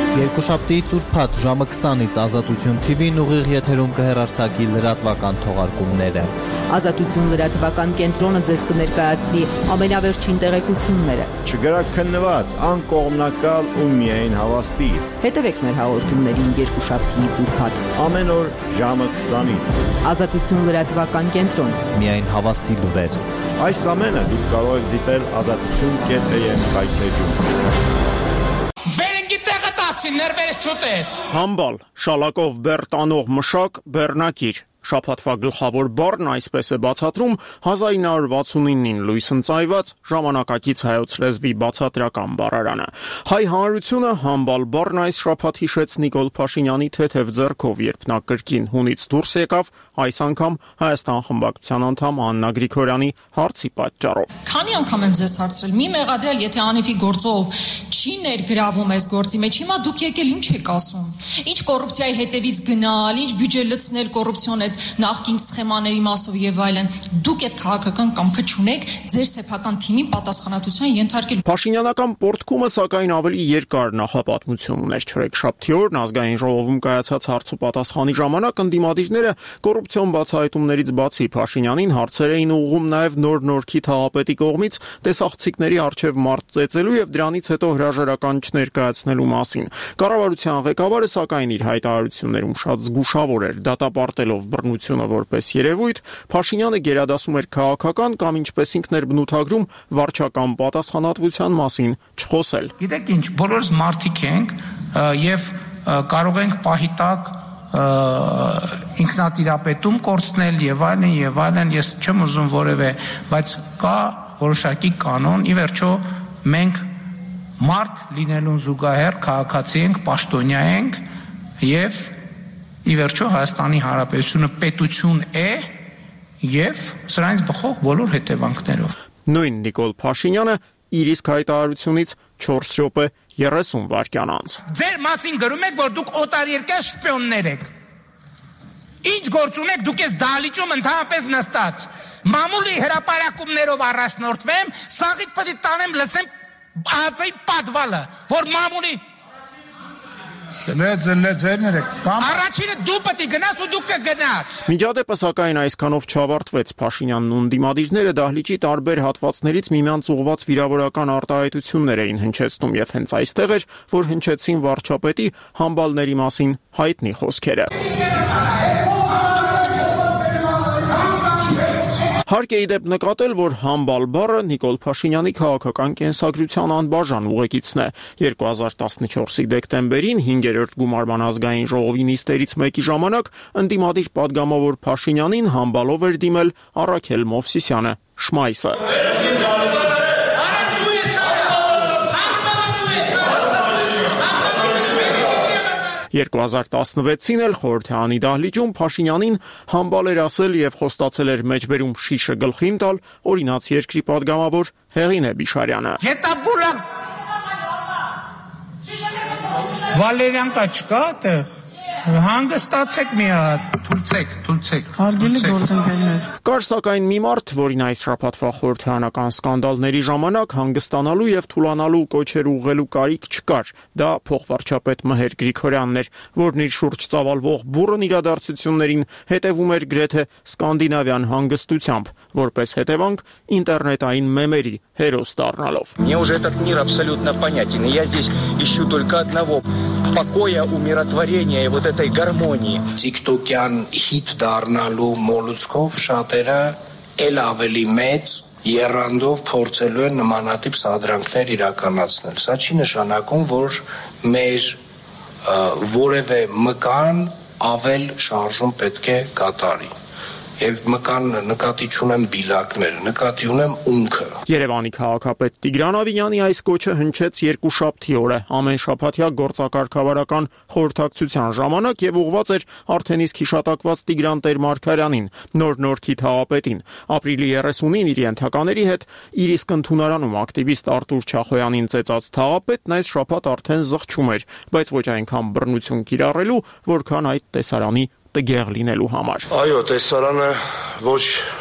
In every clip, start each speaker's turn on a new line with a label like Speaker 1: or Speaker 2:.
Speaker 1: Երկուշաբթի ծուրփաթ ժամը 20-ից Ազատություն TV-ն ուղիղ եթերում կհեռարձակի լրատվական թողարկումները։
Speaker 2: Ազատություն լրատվական կենտրոնը ձեզ կներկայացնի ամենավերջին տեղեկությունները։
Speaker 3: Չգրաքննված, անկողմնակալ ու միայն հավաստի։
Speaker 2: Հետևեք մեր հաղորդումներին երկուշաբթի ծուրփաթ։
Speaker 3: Ամեն օր ժամը 20-ից։
Speaker 2: Ազատություն լրատվական կենտրոն։
Speaker 1: Միայն հավաստի լուրեր։
Speaker 3: Այս ամենը դուք կարող եք դիտել azatutun.am կայքեջում։
Speaker 4: Համբալ, շալակով բեռ տանող մշակ, բեռնակիր։ Շաբաթվա գլխավոր բառն այսպես է բացատրում 1969-ին լույս ընծայված ժամանակակից հայոց լեզվի բացատրական բառարանը։ Հայ հանրությունը համբալ բառն այս շաբաթ հիշեց Նիկոլ Փաշինյանի թեթև ձեռքով, երբ նա կրկին հունից դուրս եկավ, այս անգամ Հայաստան խմբակցության անդամ Աննա Գրիգորյանի հարցի պատճառով։
Speaker 5: Քանի անգամ եմ ձեզ հարցրել, մի մեղադրել, եթե անիվի գործով չի ներգրավում այս գործի մեջ, հիմա դուք եկել ինչ եք ասում։ Ինչ կոռուպցիայի հետևից գնալ, ինչ բյուջե լցնել կոռուպցիոն նախկին սխեմաների մասով եւ այլն, դուք այդ քաղաքական կամքը չունեք ձեր սեփական թիմի պատասխանատվության ենթարկել։
Speaker 4: Փաշինյանական պորտկումը սակայն ավելի երկար նախապատմություն ուներ։ Չորեքշաբթի օրն ազգային ժողովում կայացած հարց ու պատասխանի ժամանակ ընդդիմադիրները կոռուպցիոն բացահայտումներից բացի Փաշինյանին հարցեր էին ուղղում նաեւ նոր Նորքի թաղապետի կողմից տեսախցիկների արչեւ մարդ ծեծելու եւ դրանից հետո հրաժարական չներկայացնելու մասին։ Կառավարության ղեկավարը սակայն իր հայտարարություններում շատ զգուշավոր էր, դատապարտելով բռնությունը որպես երևույթ, Փաշինյանը գերադասում էր քաղաքական կամ ինչպես ինքն էր բնութագրում վարչական պատասխանատվության մասին չխոսել։
Speaker 6: Գիտեք ինչ, բոլորս մարդիկ ենք եւ կարող ենք պահի տակ ինքնատիրապետում կորցնել եւ այլն, ես չեմ ուզում որևէ, բայց կա որոշակի կանոն, ի վերջո մենք մարդ լինելուն զուգահեռ քաղաքացի ենք, պաշտոնյա ենք եւ ի վերջո Հայաստանի Հանրապետությունը պետություն է եւ սրանից բխող բոլոր հետևանքներով։
Speaker 4: Նույն Նիկոլ Փաշինյանը իր իսկ հայտարարությունից 4 րոպե 30 վայրկյան անց։
Speaker 6: Ձեր մասին գրում եք, որ դուք օտարերկրյա շպիոններ եք։ Ինչ գործ ունեք դուք ես դահլիճում ընդհանրապես նստած։ Մամուլի հրապարակումներով առաջնորդվեմ, սաղիթ պետք է տանեմ լսեմ ԱԱԾ-ի պատվալը, որ մամուլի Առաջինը դու պետք է գնաս ու դու կգնաս։
Speaker 4: Միջադեպը սակայն այսքանով չավարտվեց։ Փաշինյանն ու ընդդիմադիրները դահլիճի տարբեր հատվածներից միմյանց ուղղված վիրավորական արտահայտություններ էին հնչեցնում եւ հենց այստեղ էր, որ հնչեցին վարչապետի համբալների մասին հայտնի խոսքերը։ Հարկ է իդեպ նկատել, որ համբալ բառը Նիկոլ Փաշինյանի քաղաքական կենսագրության անբաժան ուղեկիցն է։ 2014-ի դեկտեմբերին 5-րդ գումարման ազգային ժողովի նիստերից մեկի ժամանակ ընդդիմադիր պատգամավոր Փաշինյանին համբալով էր դիմել Առաքել Մովսիսյանը, Շմայսը։ 2016-ին էլ խորհրդարանի դահլիճում Փաշինյանին համբալ էր ասել եւ խոստացել էր մեջբերում շիշը գլխին տալ օրինաց երկրի պատգամավոր Հեղինե Բիշարյանը։
Speaker 6: Հետաբուրա Վալերյան կա չկա այդտեղ։ Հանգստացեք մի հատ, թույլցեք։
Speaker 7: Հարգելի գործընկերներ։
Speaker 4: Կար սակայն մի մարդ, որին այս շաբաթվա խորհրդարանական սկանդալների ժամանակ հանգստանալու եւ թուլանալու կոչեր ուղղելու կարիք չկար։ Դա փոխվարչապետ Մհեր Գրիգորյանն էր, որն իր շուրջ ծավալվող բուռն իրադարձություններին հետևում էր գրեթե սկանդինավյան հանգստությամբ, որպես հետևանք ինտերնետային մեմերի հերոս դառնալով։
Speaker 8: Мне уже этот мир абсолютно понятен, и я здесь ищу только одного покоя, умиротворения и вот этой гармонии.
Speaker 9: TikTok-յան հիթ դառնալու մոլուցքով շատերը էլ ավելի մեծ երանդով փորձելու են նմանատիպ սադրանքներ իրականացնել։ Սա չի նշանակում, որ մեր որևէ մկան ավել շարժում պետք է կատարի։ Եվ մկան նկատի չունեմ բիլակներ, նկատի ունեմ ունքը։
Speaker 4: Երևանի քաղաքապետ Տիգրան Ավինյանի այս կոչը հնչեց երկուշաբթի օրը ամեն շաբաթյա գործակարգավարական խորհրդակցության ժամանակ եւ ուղղված էր արդեն իսկ հիշատակված Տիգրան Տեր-Մարգարյանին, նոր Նորքի թաղապետին։ Ապրիլի 30-ին իր ենթակաների հետ իր իսկ ընդունարանում ակտիվիստ Արտուր Չախոյանին ծեծած թաղապետն այս շաբաթ արդեն զղջում էր, բայց ոչ այնքան բռնություն կիրառելու, որքան այդ տեսարանի տգեղ լինելու համար։
Speaker 9: Այո, տեսարանը ոչ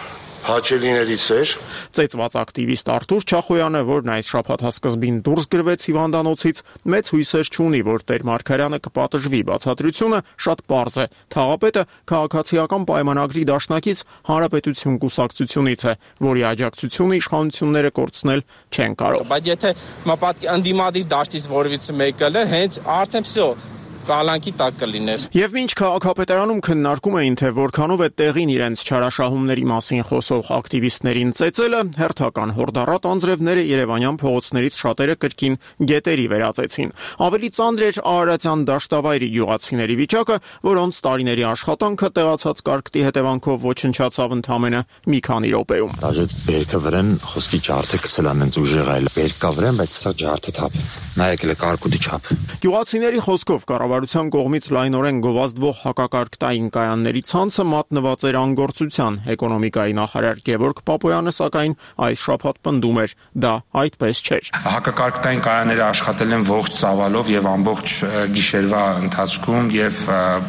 Speaker 7: հաճելիներից էր։
Speaker 4: Ծեծված ակտիվիստ Արթուր Չախոյանը, որն այս շաբաթասկզբին դուրս գրվեց հիվանդանոցից, մեծ հույսեր չունի, որ Տեր Մարգարյանը կպատժվի։ Բացատրությունը շատ պարզ է. թաղապետը քաղաքացիական պայմանագրի դաշնակից Հանրապետություն կուսակցությունից է, որի աջակցությունը իշխանությունները կորցնել չեն կարող։
Speaker 10: Բայց եթե ընդդիմադիր դաշտից որևիցե մեկը լեր, հենց արդեն всё կալանքի տակ կլիներ։
Speaker 4: Եվ մինչ քաղաքապետարանում քննարկում էին, թե որքանով է տեղին իրենց չարաշահումների մասին խոսող ակտիվիստներին ծեծելը, հերթական հորդառատ անձրևները երևանյան փողոցներից շատերը կրկին գետերի վերածեցին։ Ավելի ծանր էր Արարատյան դաշտավայրի գյուղացիների վիճակը, որոնց տարիների աշխատանքը տեղացած կարգտի հետևանքով ոչնչացավ ընդամենը մի քանի րոպեում։
Speaker 11: Դաժե բերքը վրան խոսքի ջարդը գցելան են ուժեղ այլ բերկա վրան, բայց սա ջարդը թափ։ Նայեք կարկուտի չափ։
Speaker 4: Գյուղացիների խոսքով կառավարության կողմից լայնորեն գովազդվող հակակարգտային կայանների ցանցը մատնված էր անգործության։ Էկոնոմիկայի նախարար Գևորգ Պապոյանը սակայն այս շաբաթ պնդում էր, դա այդպես չէր։
Speaker 6: Հակակարգտային կայանները աշխատել են ողջ ծավալով եւ ամբողջ գիշերվա ընթացքում եւ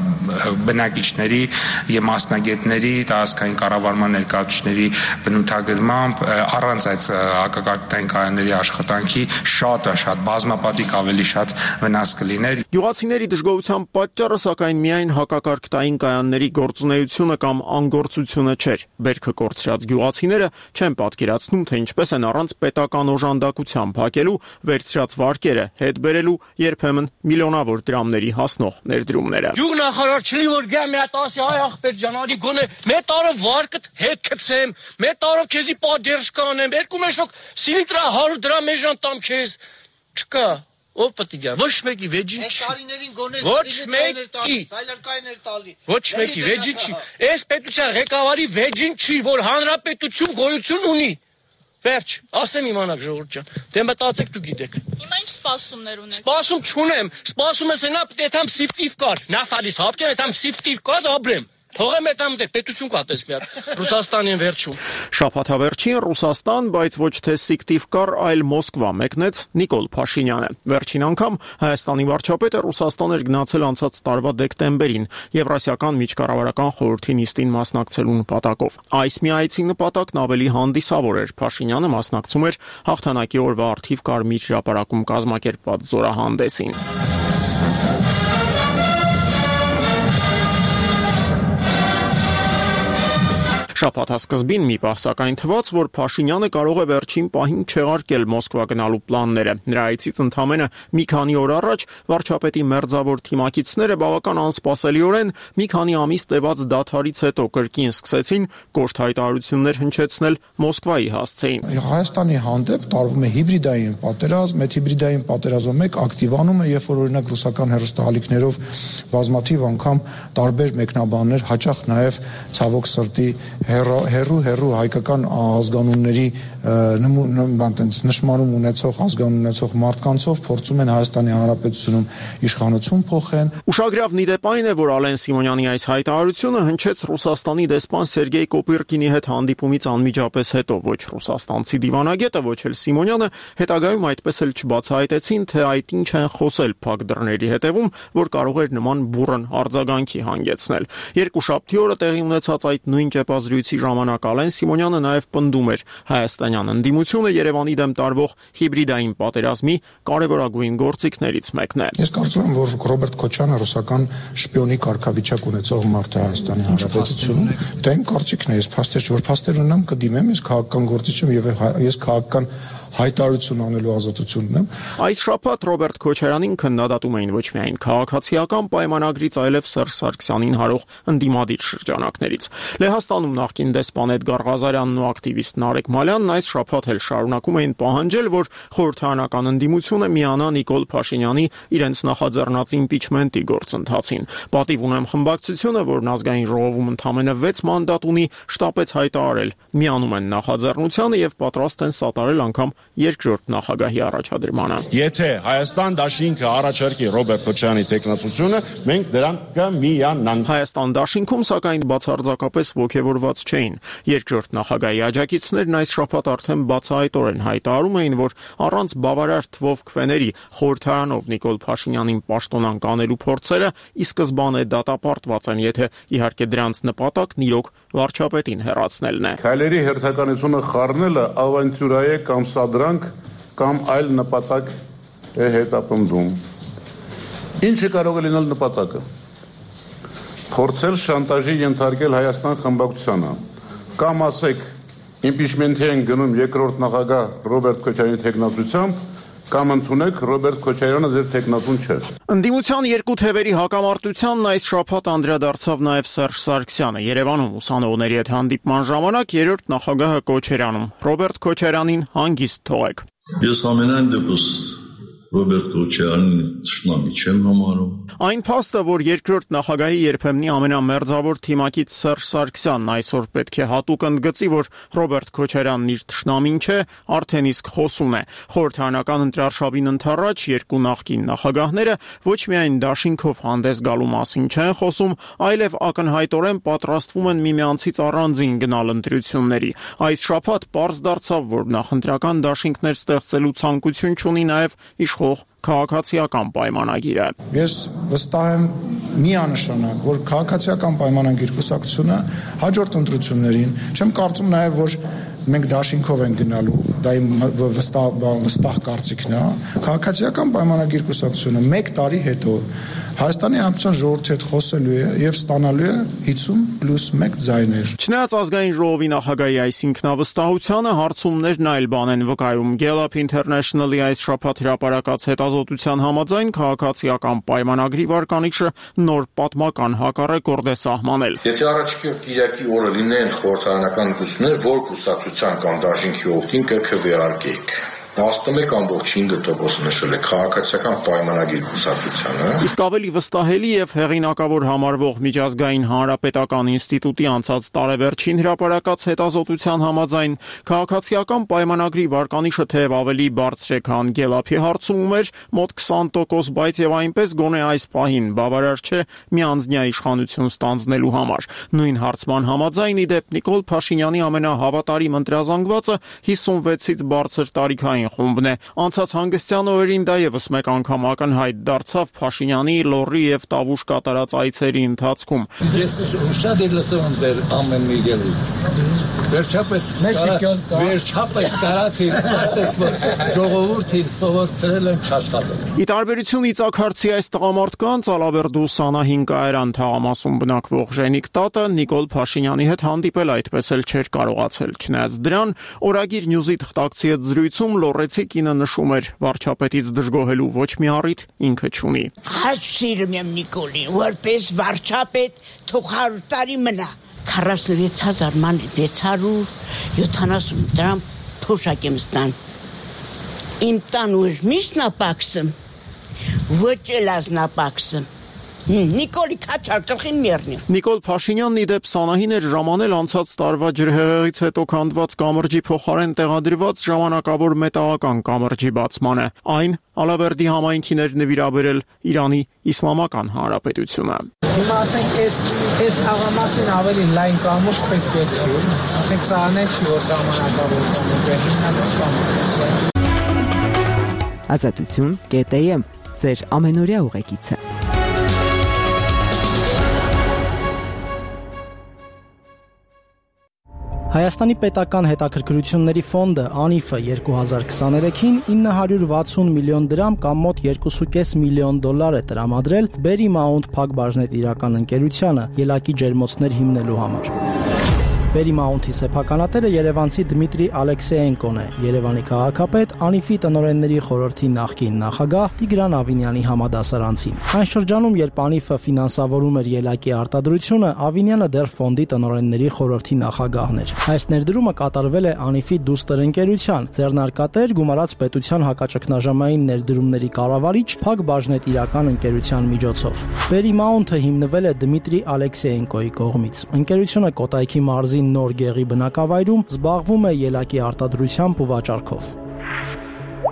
Speaker 6: բնակիչների եւ մասնագետների, տարածքային կառավարման ներկայացուցիչների բնութագրմամբ առանց այդ հակակարգտային կայանների աշխատանքի շատ բազմապատիկ ավելի շատ վնաս կլիներ։
Speaker 4: Գյուղացիների դժգոհության պատճառը սակայն միայն հակակարգտային կայանների գործունեությունը կամ անգործությունը չէր։ Բերքը կորցրած գյուղացիները չեն պատկերացնում, թե ինչպես են առանց պետական օժանդակության փակելու վերցրած վարկերը հետ բերելու երբեմն միլիոնավոր դրամների հասնող ներդրումները։
Speaker 12: Գյուղնախարար չլի որ գա մի հատ ասի այ ախպեր ջանալի գոնե մեկ տարով վարկդ հետ գցեմ, մեկ տարով քեզի պատերժ կանեմ, երկու մեշոք սիլիտրա 100 դրամ էժան տամ քեզ։ Չկա ով պետք է ոչ մեկի վեճին չի։ Ոչ մեկի սայլարկայներ տալի։ Ոչ մեկի վեճին չի։ Այս պետության ղեկավարի վեճին չի, որ հանրապետություն գոյություն ունի։ Վերջ, ասեմ իմանաք ժողովուրդ ջան։ Դե մտածեք դու գիտեք։
Speaker 5: Հիմա ինչ սպասումներ ունեք։
Speaker 12: Սպասում չունեմ։ Սպասում ես նա պետք է թամ սիֆտիվ կար։ Նավթալիս հավճան թամ սիֆտիվ կար ապրեմ։ Թողեմ այդամ դե պետություն կատես մի հատ Ռուսաստանին վերջում։
Speaker 4: Շաբաթավերջին Ռուսաստան, բայց ոչ թե Սիկտիվկար, այլ Մոսկվա մեկնեց Նիկոլ Փաշինյանը։ Վերջին անգամ Հայաստանի վարչապետը Ռուսաստան էր գնացել անցած տարվա դեկտեմբերին Եվրասիական միջկառավարական խորհրդի նիստին մասնակցելու նպատակով։ Այս մի այցի նպատակն ավելի հանդիսավոր էր։ Փաշինյանը մասնակցում էր հաղթանակի օրվա առթիվ կարմիր հրապարակում կազմակերպված զորահանդեսին։ Շաբաթասկզբին մի պահ սակայն թվաց, որ Փաշինյանը կարող է վերջին պահին չեղարկել Մոսկվա գնալու պլանները։ Նրա այցից ընդամենը մի քանի օր առաջ վարչապետի մերձավոր թիմակիցները բավական անսպասելիորեն մի քանի ամիս տևած դադարից հետո կրկին սկսեցին կոշտ հայտարարություններ հնչեցնել Մոսկվայի հասցեին։
Speaker 13: Հայաստանի հանդեպ տարվում է հիբրիդային պատերազմ, այդ հիբրիդային պատերազմը մեկ ակտիվանում է, երբ որ օրինակ ռուսական հեռուստաալիքներով բազմաթիվ անգամ տարբեր մեկնաբաններ, հաճախ նաև ցավոք սրտի հերու հայկական ազգանունների նշմարում ունեցող ազգանուն ունեցող մարդկանցով փորձում են Հայաստանի Հանրապետությունում իշխանություն փոխեն։
Speaker 4: Ուշագրավ նիդեպ այն է, որ Ալեն Սիմոնյանի այս հայտարարությունը հնչեց Ռուսաստանի դեսպան Սերգեյ Կոպիրկինի հետ հանդիպումից անմիջապես հետո։ Ոչ ռուսաստանցի դիվանագետը, ոչ էլ Սիմոնյանը հետագայում այդպես էլ չբացահայտեցին, թե այդ ինչ են խոսել փակ դռների հետևում, որ կարող էր նման բուռն արձագանքի հանգեցնել։ Երկուշաբթի օրը տեղի ունեցած այդ նույն ճեպազրույցի ժամանակ Ալեն Սիմոնյանը նաև պնդում էր Հայաստանյան ընդդիմությունը Երևանի դեմ տարվող հիբրիդային պատերազմի կարևորագույն գործիքներից մեկն է։
Speaker 13: Ես կարծում եմ, որ Ռոբերտ Քոչյանը ռուսական շպիոնի կարգավիճակ ունեցող մարդ է Հայաստանի Հանրապետությունում։ Դա իմ կարծիքն է, ես փաստեր չոր փաստեր ունեմ, կդիմեմ, ես քաղաքական գործիչ եմ եւ ես քաղաքական հայտարարություն անելու ազատություն ունեմ։
Speaker 4: Այս շաբաթ Ռոբերտ Քոչարյանին քննադատում էին ոչ միայն քաղաքացիական պայմանագրից, այլև Սերժ Սարգսյանին հարող ընդդիմադիր շրջանակներից։ Լեհաստանում նախկին դեսպան Էդգար Ղազարյանն ու ակտիվիստ Նարեկ Մալյանն այս շաբաթ էլ շարունակում էին պահանջել, որ խորհրդարանական ընդդիմությունը միանա Նիկոլ Փաշինյանի իրենց նախաձեռնած իմպիչմենտի գործընթացին։ Պատիվ ունեմ խմբակցությունը, որն ազգային ժողովում ընդամենը 6 մանդատ ունի, շտապեց հայտարարել՝ միանում են նախաձեռնությանը եւ պատրաստ են սատարել անգամ երկրորդ նախագահի առաջադրմանը։
Speaker 3: Եթե Հայաստան դաշինքը առաջարկի Ռոբերտ Քոչարյանի տեխնացությունը, մենք դրան կմիանանք։
Speaker 4: Հայաստան դաշինքում սակայն բացարձակապես ողջևորված չէին։ Երկրորդ նախագահի աջակիցներն այս շաբաթ արդեն բացահայտորեն հայտարարում էին, որ առանց բավարար թվով քվեների խորհրդարանով Նիկոլ Փաշինյանին պաշտոնանկ անելու փորձերը ի սկզբանե դատապարտված են, եթե իհարկե դրանց նպատակն իրոք վարչապետին հեռացնելն է։
Speaker 7: Քայլերի հերթականությունը խառնելը ավանտյուրա է կամ սադրանք կամ այլ նպատակ է հետապնդում։ Ինչը կարող է լինել նպատակը։ Փորձել շանտաժի ենթարկել Հայաստան խմբակցությանը կամ ասեք իմպիչմենթի են գնում երկրորդ նախագահ Ռոբերտ Քոչարյանի տեխնացությամբ կամ ընդունեք Ռոբերտ Քոչարյանը ձեր տեխնատուն չէ։
Speaker 4: Ընդդիմության երկու թևերի հակամարտությանն այս շաբաթ անդրադարձավ նաև Սերժ Սարգսյանը։ Երևանում ուսանողների հետ հանդիպման ժամանակ երրորդ նախագահը կոչ էր անում. Ռոբերտ Քոչարյանին հանգիստ թողեք։
Speaker 14: Ես ամենայն դեպս Ռոբերտ Քոչարյանին ճշտամի չեմ համարում։
Speaker 4: Այն փաստը, որ երկրորդ նախագահի երբեմնի ամենամերձավոր թիմակից Սերժ Սարգսյանն այսօր պետք է հատուկ ընդգծի, որ Ռոբերտ Քոչարյանն իր ճշտամին չէ, արդեն իսկ խոսուն է։ Խորհրդարանական ընտրարշավին ընդառաջ երկու նախկին նախագահները ոչ միայն դաշինքով հանդես գալու մասին չեն խոսում, այլև ակնհայտորեն պատրաստվում են միմյանցից առանձին գնալ ընտրությունների։ Այս շաբաթ պարզ դարձավ, որ նախընտրական դաշինքներ ստեղծելու ցանկություն չունի նաև իշխող քաղաքացիական պայմանագիրը։
Speaker 13: Ես վստահ եմ միանշանակ, որ քաղաքացիական պայմանագիր կուսակցությունը հաջորդ ընտրություններին, չեմ կարծում նաև, որ մենք դաշինքով են գնալու, դա իմ վստահ կարծիքն է, քաղաքացիական պայմանագիր կուսակցությունը 1 տարի հետո Հայաստանի Հանրապետության ժողովրդի հետ խոսելու է եւ ստանալու է 50+1 ձայներ։
Speaker 4: Չնայած ազգային ժողովի նախագահի այս ինքնավստահությանը հարցումներն այլ բան են վկայում։ Gallup International-ի այս շաբաթ հրապարակած հետազոտության համաձայն քաղաքացիական պայմանագրի վարկանիշը նոր պատմական հակառեկորդ է սահմանել։
Speaker 15: Եթե առաջիկա Կիրակի օրը լինեն խորհրդարանական ընտրություններ, որ կուսակցության կամ դաշինքի օգտին կքվեարկեք 11.5% նշել է քաղաքացիական պայմանագրի կուսակցությանը։
Speaker 4: Իսկ ավելի վստահելի եւ հեղինակավոր համարվող Միջազգային հանրապետական ինստիտուտի անցած տարեվերջին հրապարակած հետազոտության համաձայն քաղաքացիական պայմանագրի վարկանիշը թեև ավելի բարձր է, քան Gallup-ի հարցումում էր, մոտ 20%, բայց եւ այնպես գոնե այս պահին բավարար չէ միանձնյա իշխանություն ստանձնելու համար։ Նույն հարցման համաձայն ի դեպ Նիկոլ Փաշինյանի ամենահավատարիմ ընտրազանգվածը 56-ից բարձր տարիքային խումբն է։ Անցած հանգստյան օրերին դա եւս մեկ անգամ ակնհայտ դարձավ Փաշինյանի լոռի եւ տավուշ կատարած այցերի ընթացքում։
Speaker 16: Ես շատ եմ լսում ձեր ամեն մի ելույթ։ Վերջապես կարացին, ասես որ ժողովուրդին սովորեցրել են աշխատել։
Speaker 4: Ի տարբերություն Իծակ Հարցի այս տղամարդկանց Ալավերդու Սանահին կայարան թաղամասում բնակվող Ժենիկ Տատը Նիկոլ Փաշինյանի հետ հանդիպել այդպես էլ չէր կարողացել։ Չնայած դրան, Օրագիր Նյուզի թղթակցի հետ զրույցում լոռեցի կինը նշում էր վարչապետից դժգոհելու ոչ մի առիթ ինքը չունի։
Speaker 17: Հաճ սիրում եմ Նիկոլին, որպես վարչապետ թող 100 տարի մնա։ 46,000 ման 670 դրամ թոշակ եմ ստան։ Իմ տան ուր միշտ նապաքսım, ոչ էլ ազնապաքսım։ Նիկոլի քաչար գլխին մեռնի։
Speaker 4: Նիկոլ Փաշինյանն ի դեպ Սանահին էր ժամանել անցած տարվա ջրհեղեղից հետո քանդված կամրջի փոխարեն տեղադրված ժամանակավոր մետաղական կամրջի բացմանը։ Այն Ալավերդի համայնքին էր նվիրաբերել Իրանի Իսլամական Հանրապետությունը։
Speaker 6: Հիմա ասենք այս թաղամասին ավելի լայն կամուրջ պետք է չի։ Ասենք սա անել չի, որ ժամանակավոր կամուրջ։
Speaker 2: Ազատություն.am ձեր ամենօրյա ուղեկիցը։
Speaker 18: Հայաստանի պետական հետաքրքրությունների ֆոնդը (ԱՆԻՖ) 2023-ին 960 միլիոն դրամ կամ մոտ 2.5 միլիոն դոլար է տրամադրել Berry Mount Փակ բաժնետիրական ընկերությանը ելակի ջերմոցներ հիմնելու համար։ Berry Mount-ի սեփականատերը երևանցի Դմիտրի Ալեքսեենկոն է, Երևանի քաղաքապետ, ԱՆԻՖ-ի տնօրենների խորհրդի նախկին նախագահ Տիգրան Ավինյանի համադասարանցին։ Այն շրջանում, երբ ԱՆԻՖ-ը ֆինանսավորում էր ելակի արտադրությունը, Ավինյանը դեռ ֆոնդի տնօրենների խորհրդի նախագահն էր։ Այս ներդրումը կատարվել է ԱՆԻՖ-ի դուստր ընկերության, ձեռնարկատեր գումարած պետության հակաճգնաժամային ներդրումների կառավարիչ Փակ բաժնետիրական ընկերության միջոցով։ Berry Mount-ը հիմնվել է Դմիտրի Ալեքսեենկոյի կողմից։ Ընկերությունը Կոտայքի մարզի Նոր Գեղի բնակավայրում զբաղվում է ելակի արտադրությամբ ու վաճառքով։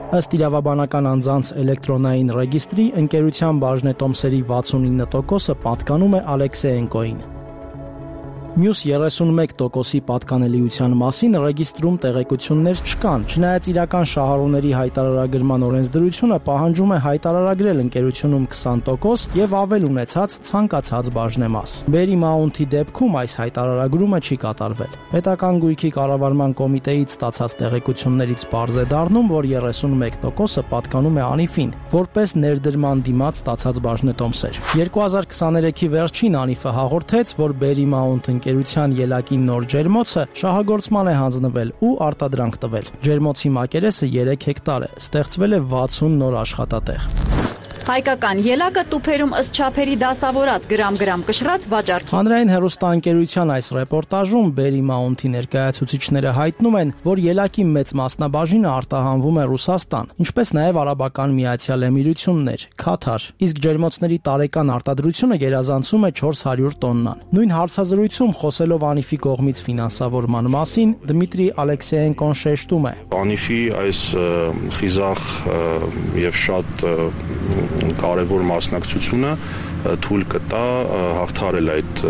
Speaker 18: Ըստ իրավաբանական անձանց էլեկտրոնային ռեգիստրի ընկերության բաժնետոմսերի 69%-ը պատկանում է Ալեքսեենկոին։ Մյուս 31%-ի պատկանելիության մասին ռեգիստրում տեղեկություններ չկան, չնայած իրական շահառուների հայտարարագրման օրենսդրությունը պահանջում է հայտարարագրել ընկերությունում 20% եւ ավել ունեցած ցանկացած բաժնեմաս։ Բերի Մաունթի դեպքում այս հայտարարագրումը չի կատարվել։ Պետական գույքի կառավարման կոմիտեից ստացած տեղեկություններից պարզ է դառնում, որ 31%-ը պատկանում է Անիֆին, որպես ներդրման դիմաց ստացած բաժնետոմսեր։ 2023-ի վերջին Անիֆը հաղորդեց, որ Բերի Մաունթ ընկերության ելակի նոր ջերմոցը շահագործման է հանձնվել ու արտադրանք տվել։ Ջերմոցի մակերեսը 3 հեկտար է, ստեղծվել է 60 նոր աշխատատեղ։
Speaker 19: Հայկական ելակը տուփերում ըստ չափերի դասավորած գրամ կշռած վաճառքի։
Speaker 18: Հանրային հեռուստաընկերության այս ռեպորտաժում Բերի Մաունթի ներկայացուցիչները հայտնում են, որ ելակի մեծ մասնաբաժինը արտահանվում է Ռուսաստան, ինչպես նաև Արաբական Միացյալ Էմիրություններ, Քաթար, իսկ ջերմոցների տարեկան արտադրությունը գերազանցում է 400 տոննան։ Նույն հարցազրույցում խոսելով Անիֆի կողմից ֆինանսավորման մասին, Դմիտրի Ալեքսեենկոն շեշտում է.
Speaker 20: Անիֆի այս խիզախ եւ շատ կարևոր մասնակցությունը թույլ կտա հաղթարել այդ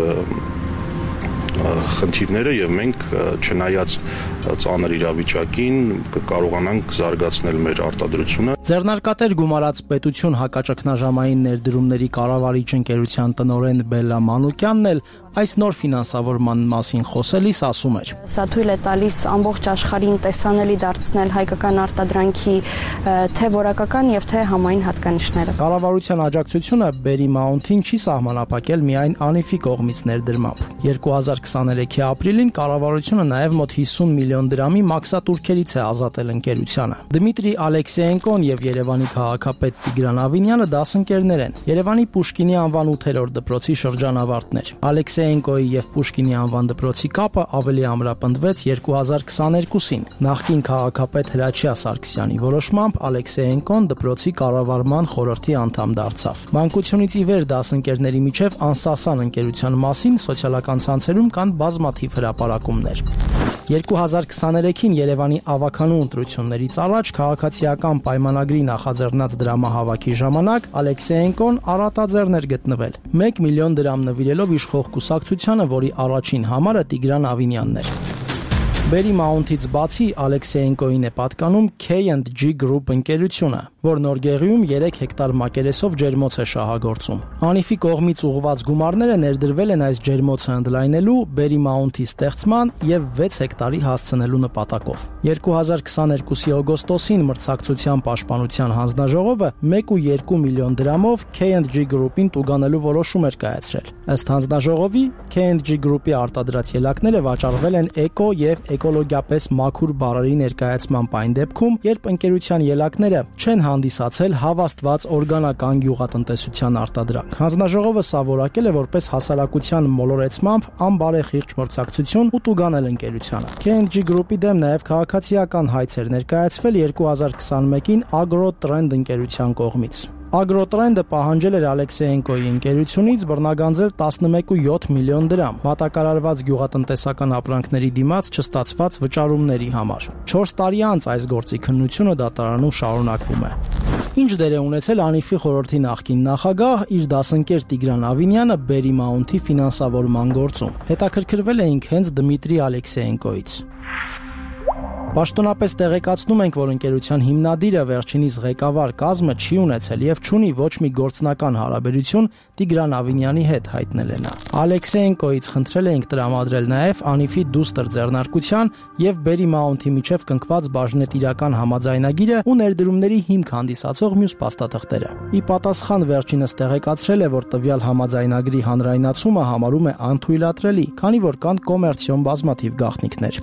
Speaker 20: խնդիրները եւ մենք չնայած ծանր իրավիճակին կկարողանանք զարգացնել մեր արտադրությունը։
Speaker 18: Ձեռնարկատեր գումարած պետություն հակաճգնաժամային ներդրումների կառավարիչ ընկերության տնօրեն Բելլա Մանուկյանն էլ այս նոր ֆինանսավորման մասին խոսելիս ասում էր.
Speaker 21: Սա թույլ է տալիս ամբողջ աշխարհին տեսանելի դարձնել հայկական արտադրանքի թե որակական եւ թե համային հատկանիշները։
Speaker 18: Կառավարության աջակցությունը Բերի Մաունթին չի սահմանափակել միայն Անիֆի կողմից ներդրմամբ։ 2023-ի ապրիլին կառավարությունը նաև մոտ 50 միլիոն դրամի մաքսատուրքերից է ազատել ընկերությանը։ Դմիտրի Ալեքսեենկոն եւ Երևանի քաղաքապետ Տիգրան Ավինյանը դասընկերներ են։ Երևանի Պուշկինի անվան 8-րդ դպրոցի շրջանավարտներ։ Ալեքսեենկոյի եւ Պուշկինի անվան դպրոցի կապը ավելի ամրապնդվեց 2022-ին։ Նախկին քաղաքապետ Հրաչյա Սարգսյանի որոշմամբ Ալեքսեենկոն դպրոցի կառավարման խորհրդի անդամ դարձավ։ Մանկությունից ի վեր դասընկերների միջև անսասան ընկերության մասին սոցիալական ցանցերում կան բազմաթիվ հրապարակումներ։ 2023-ին Երևանի ավականու ընտրություններից առաջ քաղաքացիական պայմանագրի նախաձեռնած դրամահավաքի ժամանակ Ալեքսեենկոն առատաձեռն էր գտնվել 1 միլիոն դրամ նվիրելով իշխող կուսակցությանը, որի առաջին համարը Տիգրան Ավինյանն էր։ Բերի Մաունթից բացի Ալեքսեենկոին է պատկանում K&G Group ընկերությունը, որ Նորգեղիում 3 հեկտար մակերեսով ջերմոց է շահագործում։ Անիֆի կողմից ուղղված գումարները ներդրվել են այս ջերմոցը ընդլայնելու, Բերի Մաունթի ստեղծման եւ 6 հեկտարի հասցնելու նպատակով։ 2022-ի օգոստոսին մրցակցության պաշտպանության հանձնաժողովը 1.2 միլիոն դրամով K&G Group-ին տուգանելու որոշում էր կայացրել։ Ըստ հանձնաժողովի, K&G Group-ի արտադրած ելակները վաճառվել են էկո եւ էկոլոգիապես մաքուր բարերի ներկայացման այն դեպքում, երբ ընկերության ելակները չեն հանդիսացել հավաստված օրգանական գյուղատնտեսության արտադրանք։ Հանձնաժողովը սա որակել է որպես հասարակության մոլորեցմամբ անբարեխիղճ մրցակցություն ու տուգանել ընկերությանը։ K&G Group-ի դեմ նաև քաղաքացիական հայց էր ներկայացվել 2021-ին Agro-Trend ընկերության կողմից։ Agro-Trend-ը պահանջել էր Ալեքսեենկոյի ընկերությունից բռնագանձել 11.7 միլիոն դրամ մատակարարված գյուղատնտեսական ապրանքների դիմաց չստացված վճարումների համար։ 4 տարի անց այս գործի քննությունը դատարանում շարունակվում է։ Ինչ դեր է ունեցել Անիֆի խորհրդի նախկին նախագահ իր դասընկեր Տիգրան Ավինյանը Բերի Մաունթի ֆինանսավորման գործում։ Հետաքրքրվել էինք հենց Դմիտրի Ալեքսեենկոից։ Պաշտոնապես տեղեկացնում ենք, որ ընկերության հիմնադիրը վերջինիս ղեկավար կազմը չի ունեցել եւ չունի ոչ մի գործնական հարաբերություն Տիգրան Ավինյանի հետ, հայտնել է նա։ Ալեքսեենկոից խնդրել էինք տրամադրել նաեւ Անիֆի դուստր ձեռնարկության եւ Բերի Մաունթի միջև կնքված բաժնետիրական համաձայնագիրը ու ներդրումների հիմք հանդիսացող մյուս փաստաթղթերը։ Ի պատասխան վերջինս տեղեկացրել է, որ տվյալ համաձայնագրի հանրայնացումը համարում է անթույլատրելի, քանի որ կան կոմերցիոն բազմաթիվ գաղտնիքներ։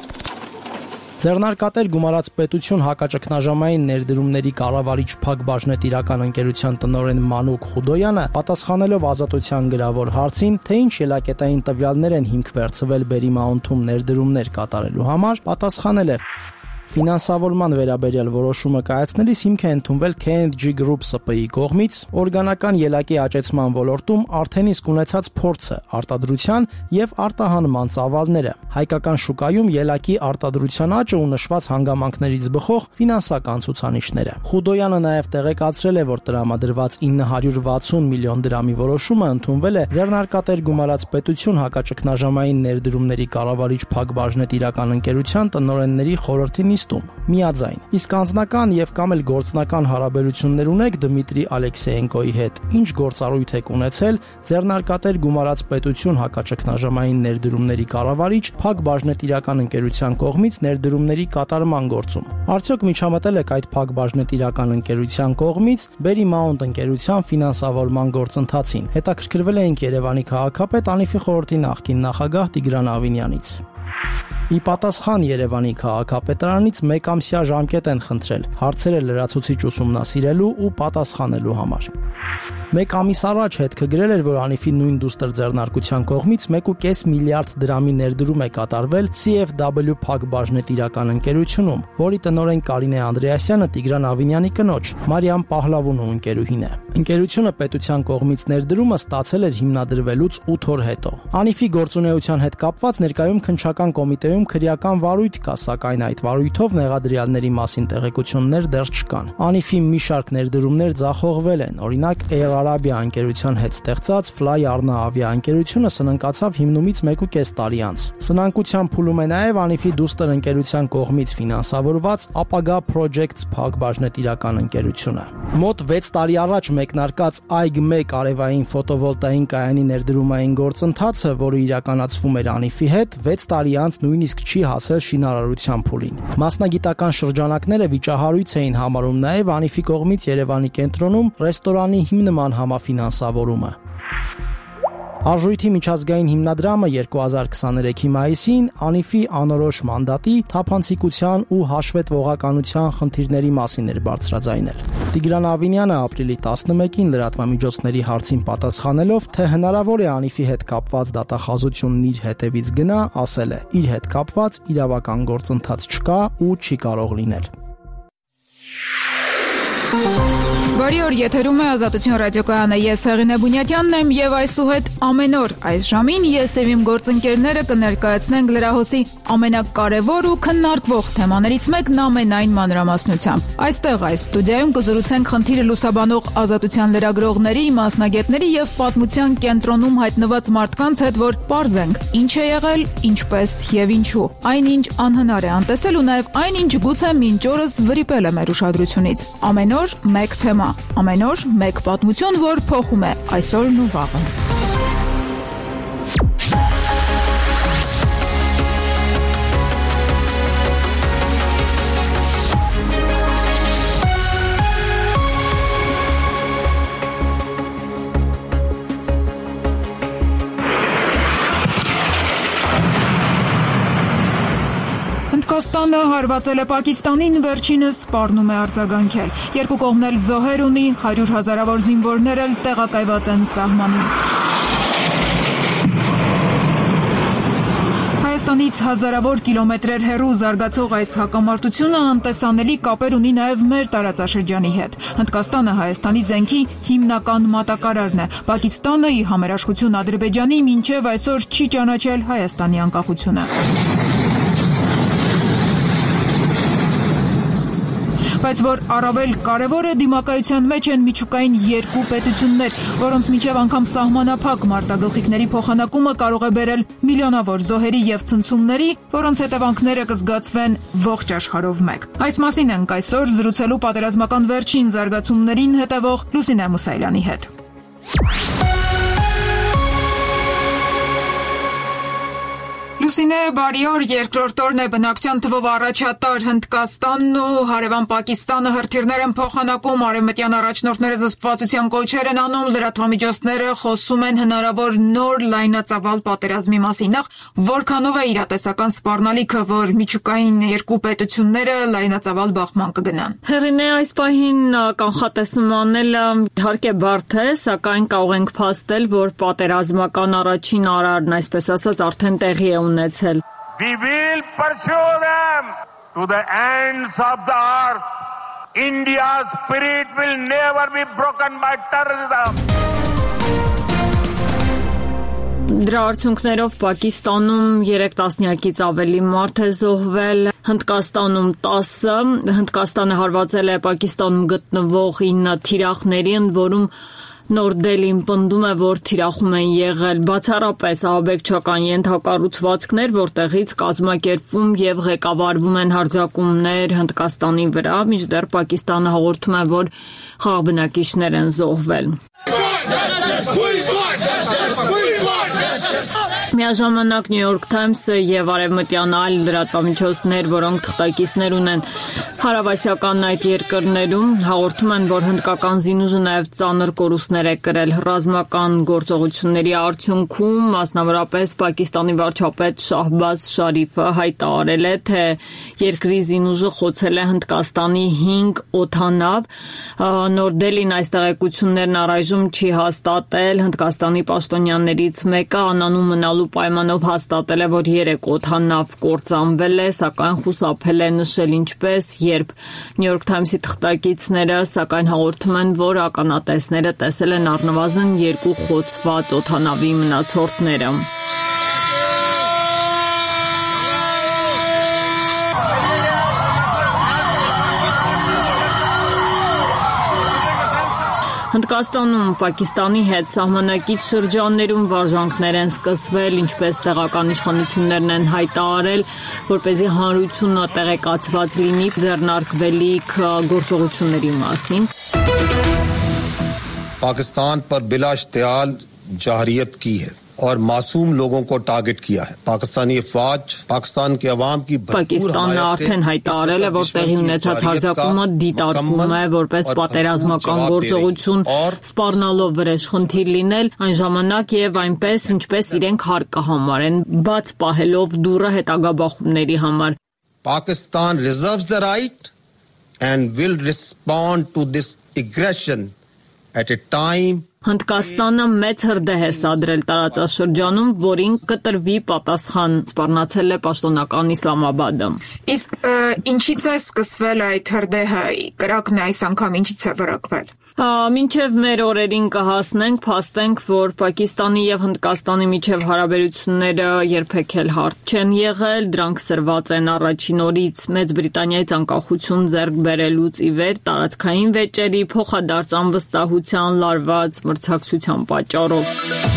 Speaker 18: Ձեռնարկատեր գումարած պետություն հակաճգնաժամային ներդրումների կառավարիչ Փակ բաժնետիրական ընկերության տնօրեն Մանուկ Խուդոյանը պատասխանելով Ազատության գրավոր հարցին, թե ինչ ելակետային տվյալներ են հիմք վերցվել Բերի Մաունթում ներդրումներ կատարելու համար, պատասխանել է. Ֆինանսավորման վերաբերյալ որոշումը կայացնելիս հիմք է ընդունվել K&G Group ՍՊ-ի կողմից օրգանական ելակի աճեցման ոլորտում արդեն իսկ ունեցած փորձը, արտադրության եւ արտահանման ծավալները, հայկական շուկայում ելակի արտադրության աճը ու նշված հանգամանքներից բխող ֆինանսական ցուցանիշները։ Խուդոյանը նաեւ տեղեկացրել է, որ տրամադրված 960 միլիոն դրամի որոշումը ընդունվել է ձեռնարկատեր գումարած պետություն հակաճգնաժամային ներդրումների կառավարիչ Փակ բաժնետիրական ընկերության տնօրենների խորհրդի նիստում միաձայն։ Իսկ անձնական եւ կամ էլ գործնական հարաբերություններ ունեք Դմիտրի Ալեքսեյենկոյի հետ, ինչ գործառույթ եք ունեցել ձեռնարկատեր գումարած պետություն հակաճգնաժամային ներդրումների կառավարիչ Փակ բաժնետիրական ընկերության կողմից ներդրումների կատարման գործում։ Արդյոք միջամտել եք այդ Փակ բաժնետիրական ընկերության կողմից Berry Mount ընկերության ֆինանսավորման գործընթացին։ Հետաքրքրվել էինք Երևանի քաղաքապետ Անիֆի խորհրդի նախկին նախագահ Տիգրան Ավինյանից։ Ի պատասխան Երևանի քաղաքապետարանից 1 ամսյա ժամկետ են խնդրել հարցերը լրացուցիչ ուսումնասիրելու ու պատասխանելու համար։ 1 ամիս առաջ հետքը գրել էր, որ Անիֆի նույն դուստր ձեռնարկության կողմից 1.5 միլիարդ դրամի ներդրում է կատարվել CFW Փակ բաժնետիրական ընկերությունում, որի տնօրեն Կարինե Անդրեասյանը Տիգրան Ավինյանի կնոջ Մարիամ Պահլավունու ընկերուհին է։ Ընկերությունը պետության կողմից ներդրումը ստացել էր հիմնադրվելուց 8 օր հետո։ Անիֆի գործունեության հետ կապված ներկայում քննչական կոմիտեում քրեական վարույթ կա, սակայն այդ վարույթով մեղադրյալների մասին տեղեկություններ դեռ չկան։ Անիֆի մի շարք ներդրումներ ձախողվել են, օրինակ Air Arabia ընկերության հետ ստեղծած Fly Arna ավիաընկերությունը սնանկացավ հիմնումից 1.5 տարի անց։ Սնանկության փուլում է նաև Անիֆի դուստր ընկերության կողմից ֆինանսավորված Ապագա Projects Փակ բաժնետիրական ընկերությունը։ Մոտ 6 տարի առաջ մեկնարկած AIG-1 արևային ֆոտովոլտային կայանի ներդրումային գործընթացը, որը իրականացվում էր Անիֆի հետ, 6 տարի անց նույնիսկ չի հասել շինարարության փուլին։ Մասնագիտական շրջանակները վիճահարույց էին համարում նաև Անիֆի կողմից Երևանի կենտրոնում ռեստորանի հիմնման համաֆինանսավորումը։ Արժույթի միջազգային հիմնադրամը 2023-ի մայիսին Անիֆի անորոշ մանդատի, թափանցիկության ու հաշվետվողականության խնդիրների մասին էր բարձրաձայնել։ Տիգրան Ավինյանը ապրիլի 11-ին լրատվամիջոցների հարցին պատասխանելով, թե հնարավոր է Անիֆի հետ կապված դատախազությունն իր հետևից գնա, ասել է. իր հետ կապված իրավական գործընթաց չկա ու չի կարող լինել։
Speaker 5: Բարի օր, եթերում է Ազատություն ռադիոկայանը, ես Հեղինե Բունյատյանն եմ եւ այսուհետ ամեն օր այս ժամին ես եւ իմ գործընկերները կներկայացնենք լրահոսի ամենակարևոր ու քննարկվող թեմաներից մեկն ամենայն մանրամասնությամբ։ Այստեղ այս ստուդիայում կզրուցենք խնդիրը լուսաբանող ազատության լրագրողների, մասնագետների եւ պատմության կենտրոնում հայտնված մարդկանց հետ, որ պարզենք ինչ է եղել, ինչպես եւ ինչու։ Այնինչ անհնար է անտեսել ու նաեւ այնինչ գուցե մինչ օրս վրիպել է մեր ուշադրությունից։ Ամեն օր մեկ թեմա, ամեն օր մեկ պատմություն, որ փոխում է այսօրն ու վաղը։ Հնդկաստանը հարվածել է Պակիստանին, վերջինս սպառնում է արձագանքել։ Երկու կողմն էլ զոհեր ունի, 100 հազարավոր զինվորներ էլ տեղակայված են սահմանին։ Հայաստանից հազարավոր կիլոմետրեր հեռու զարգացող այս հակամարտությունը անտեսանելի կապեր ունի նաև մեր տարածաշրջանի հետ։ Հնդկաստանը Հայաստանի զենքի հիմնական մատակարարն է։ Պակիստանը ի համերաշխություն Ադրբեջանի մինչև այսօր չի ճանաչել Հայաստանի անկախությունը։ Բայց որ առավել կարևոր է, դիմակայության մեջ են միջուկային երկու պետություններ, որոնց միջև անգամ սահմանափակ մարտագլխիկների փոխանակումը կարող է բերել միլիոնավոր զոհերի եւ ցնցումների, որոնց հետևանքները կզգացվեն ողջ աշխարհով մեկ։ Այս մասին ենք այսօր զրուցելու պատերազմական վերջին զարգացումներին հետևող Լուսինե Մուսայելյանի հետ։ Լուսինե, բարի օր, երկրորդ օրն է բնակչության թվով առաջատար Հնդկաստանն ու հարևան Պակիստանը հրթիռներ են փոխանակում, արևմտյան առաջնորդները զսպվածության կոչեր են անում, լրատվամիջոցները խոսում են հնարավոր նոր լայնածավալ պատերազմի մասին։ Նախ որքանով է իրատեսական սպառնալիքը, որ միջուկային երկու պետությունները լայնածավալ բախման կգնան։
Speaker 1: Հեղինե, այս պահին կանխատեսում անելը իհարկե բարդ է, սակայն կարող ենք փաստել, որ պատերազմական առաջին արարն, այսպես ասած, արդեն տեղի է ունեցել։
Speaker 22: Բիբիլ պարչոդամ
Speaker 8: to the ends of the earth. India's spirit will never be broken by terrorism.
Speaker 1: Դրա արդյունքներով Պակիստանում 3 տասնյակից ավելի մարդ է զոհվել, Հնդկաստանում 10, Հնդկաստանը հարվածել է Պակիստանում գտնվող 9 թիրախների, ընդ որում Նոր Դելին պնդում է, որ թիրախում են եղել բացառապես ահաբեկչական ենթակառուցվածքներ, որտեղից կազմակերպվում եւ ղեկավարվում են հարձակումներ Հնդկաստանի վրա, մինչդեռ Պակիստանը հաղորդում է, որ խաղ բնակիչներ են զոհվել։ Միաժամանակ New York Times-ը եւ արևմտյան այլ լրատվամիջոցներ, որոնք թղթակիցներ ունեն հարավասիական այդ երկրներում, հաղորդում են, որ հնդկական զինուժը նաեւ ծանր կորուստներ է կրել ռազմական գործողությունների արդյունքում, մասնավորապես Պակիստանի վարչապետ Շահբազ Շարիֆը հայտարարել է, թե երկրի զինուժը խոցել է Հնդկաստանի 5 օդանավ։ Նոր Դելին այս տեղեկություններն առայժմ չի հաստատել, Հնդկաստանի պաշտոնյաներից մեկը անանուն մնալու պայմանով հաստատել է, որ 3 օդանավ կործանվել է, սակայն խուսափել է նշել ինչպես, երբ New York Times-ի թղթակիցները սակայն հաղորդում են, որ ականատեսները տեսել են առնվազն 2 խոցված օդանավի մնացորդները։ Հնդկաստանում Պակիստանի հետ սահմանակից շրջաններում վարժանքներ են սկսվել, ինչպես տեղական իշխանություններն են հայտարարել, որպեսզի հանրությունը տեղեկացված լինի ձեռնարկվելիք գործողությունների մասին։
Speaker 22: पाकिस्तान पर बिला इश्तियाल जाहरियत की है और मासूम लोगों को टारगेट किया है। पाकिस्तानी अफवाज पाकिस्तान के अवाम की
Speaker 1: Պակիստանը արդեն հայտարարել է, որ տեղի ունեցած հարձակումը դիտարկում է որպես պատերազմական գործողություն, սպառնալով վրեժխնդիր լինել, այն ժամանակ եւ այնպես, ինչպես իրենք հարկ կհամարեն, բաց պահելով դուռը հետագա բախումների համար։
Speaker 22: Pakistan reserves the right and will respond to this aggression at a time
Speaker 1: Հնդկաստանը մեծ հրդեհ է սադրել տարածաշրջանում, որին կտրվի պատասխան, սպառնացել է պաշտոնական Իսլամաբադը։
Speaker 23: Իսկ ինչից է սկսվել այդ հրդեհը, կրակն այս անգամ ինչից է վրակվել։
Speaker 1: Մինչև մեր օրերին կհասնենք, փաստենք, որ Պակիստանի եւ Հնդկաստանի միջև հարաբերությունները երբեք էլ հարթ չեն եղել, դրանք սրված են առաջին օրից Մեծ Բրիտանիայից անկախություն ձեռք բերելուց ի վեր տարածքային վեճերի փոխադարձ անվստահության լարված մրցակցության պատճառով։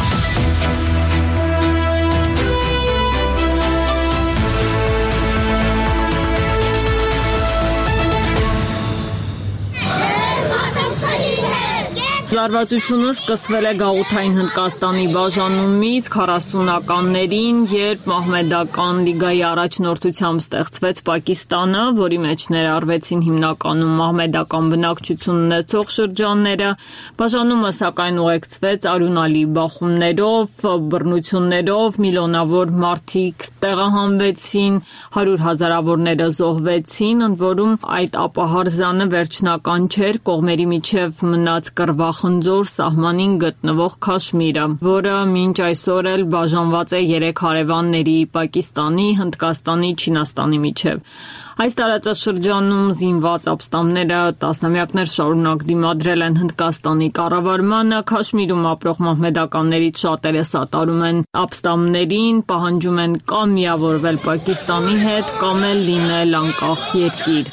Speaker 1: Լարվածությունը սկսվել է գաղութային Հնդկաստանի բաժանումից 40-ականներին, երբ մահմեդական լիգայի առաջնորդությամբ ստեղծվեց Պակիստանը, որի մեջ ներառվեցին հիմնականում մահմեդական բնակչություն ունեցող շրջանները։ Բաժանումը սակայն ուղեկցվեց արյունալի բախումներով, բռնություններով, միլիոնավոր մարդիկ տեղահանվեցին, 100 հազարավորները զոհվեցին, ընդ որում այդ ապահարզանը վերջնական չէր, կողմերի միջև մնաց կռվախնձոր սահմանին գտնվող Քաշմիրը, որը մինչ այսօր էլ բաժանված է 3 հարևանների՝ Պակիստանի, Հնդկաստանի, Չինաստանի միջև։ Այս տարածաշրջանում զինված ապստամբները տասնամյակներ շարունակ դիմադրել են Հնդկաստանի կառավարմանը, Քաշմիրում ապրող մահմեդականներից շատերը սատարում են ապստամբներին, պահանջում են կամ միավորվել Պակիստանի հետ, կամ էլ լինել անկախ երկիր։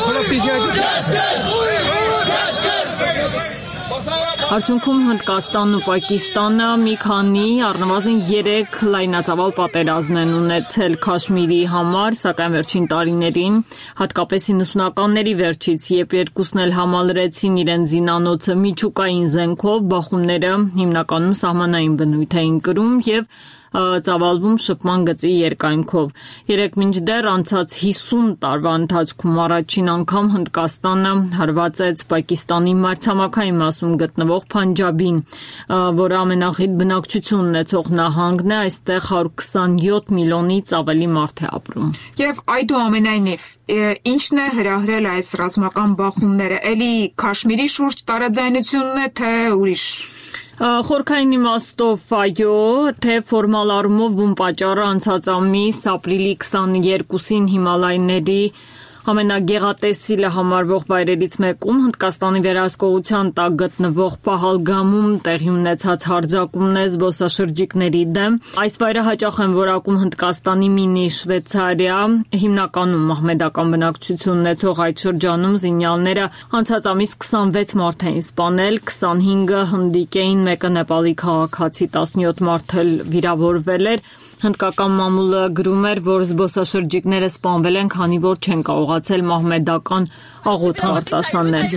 Speaker 1: Արդյունքում Հնդկաստանն ու Պակիստանը մի քանի առնվազն 3 լայնածավալ պատերազմ են ունեցել Քաշմիրի համար, սակայն վերջին տարիներին, հատկապես 90-ականների վերջից, երբ երկուսն էլ համալրեցին իրենց զինանոցը միջուկային զենքով, բախումները հիմնականում սահմանային բնույթ էին կրում եւ ծավալվում շփման գծի երկայնքով։ Երեք մինչդեռ անցած 50 տարվա ընթացքում առաջին անգամ Հնդկաստանը հարվածեց Պակիստանի մայրցամաքային մասում գտնվող Փանջաբին, որը ամենախիտ բնակչություն ունեցող նահանգն է, այստեղ 127 միլիոնից ավելի մարդ է ապրում։
Speaker 23: Եվ այդուամենայնիվ, ինչն է հրահրել այս ռազմական բախումները, էլի Քաշմիրի շուրջ տարաձայնությունն է, թե ուրիշ։
Speaker 1: Խորքային իմաստով այո, թե ֆորմալ առումով բուն պատճառը անցած ամիս ապրիլի 22-ին Հիմալայների ամենագեղատեսիլը համարվող վայրերից մեկում Հնդկաստանի վերահսկողության տակ գտնվող Պահալգամում տեղի ունեցած հարձակումն է զբոսաշրջիկների դեմ։ Այս վայրը հաճախ են որակում Հնդկաստանի մինի Շվեյցարիա, հիմնականում մահմեդական բնակչություն ունեցող այդ շրջանում զինյալները անցած ամիս 26 մարդ էին սպանել, 25-ը հնդիկ էին, մեկը նեպալի քաղաքացի, 17 մարդ էլ վիրավորվել էր։ Հնդկական մամուլը գրում էր, որ զբոսաշրջիկները սպանվել են, քանի որ չեն կարողացել մահմեդական աղոթք արտասանել։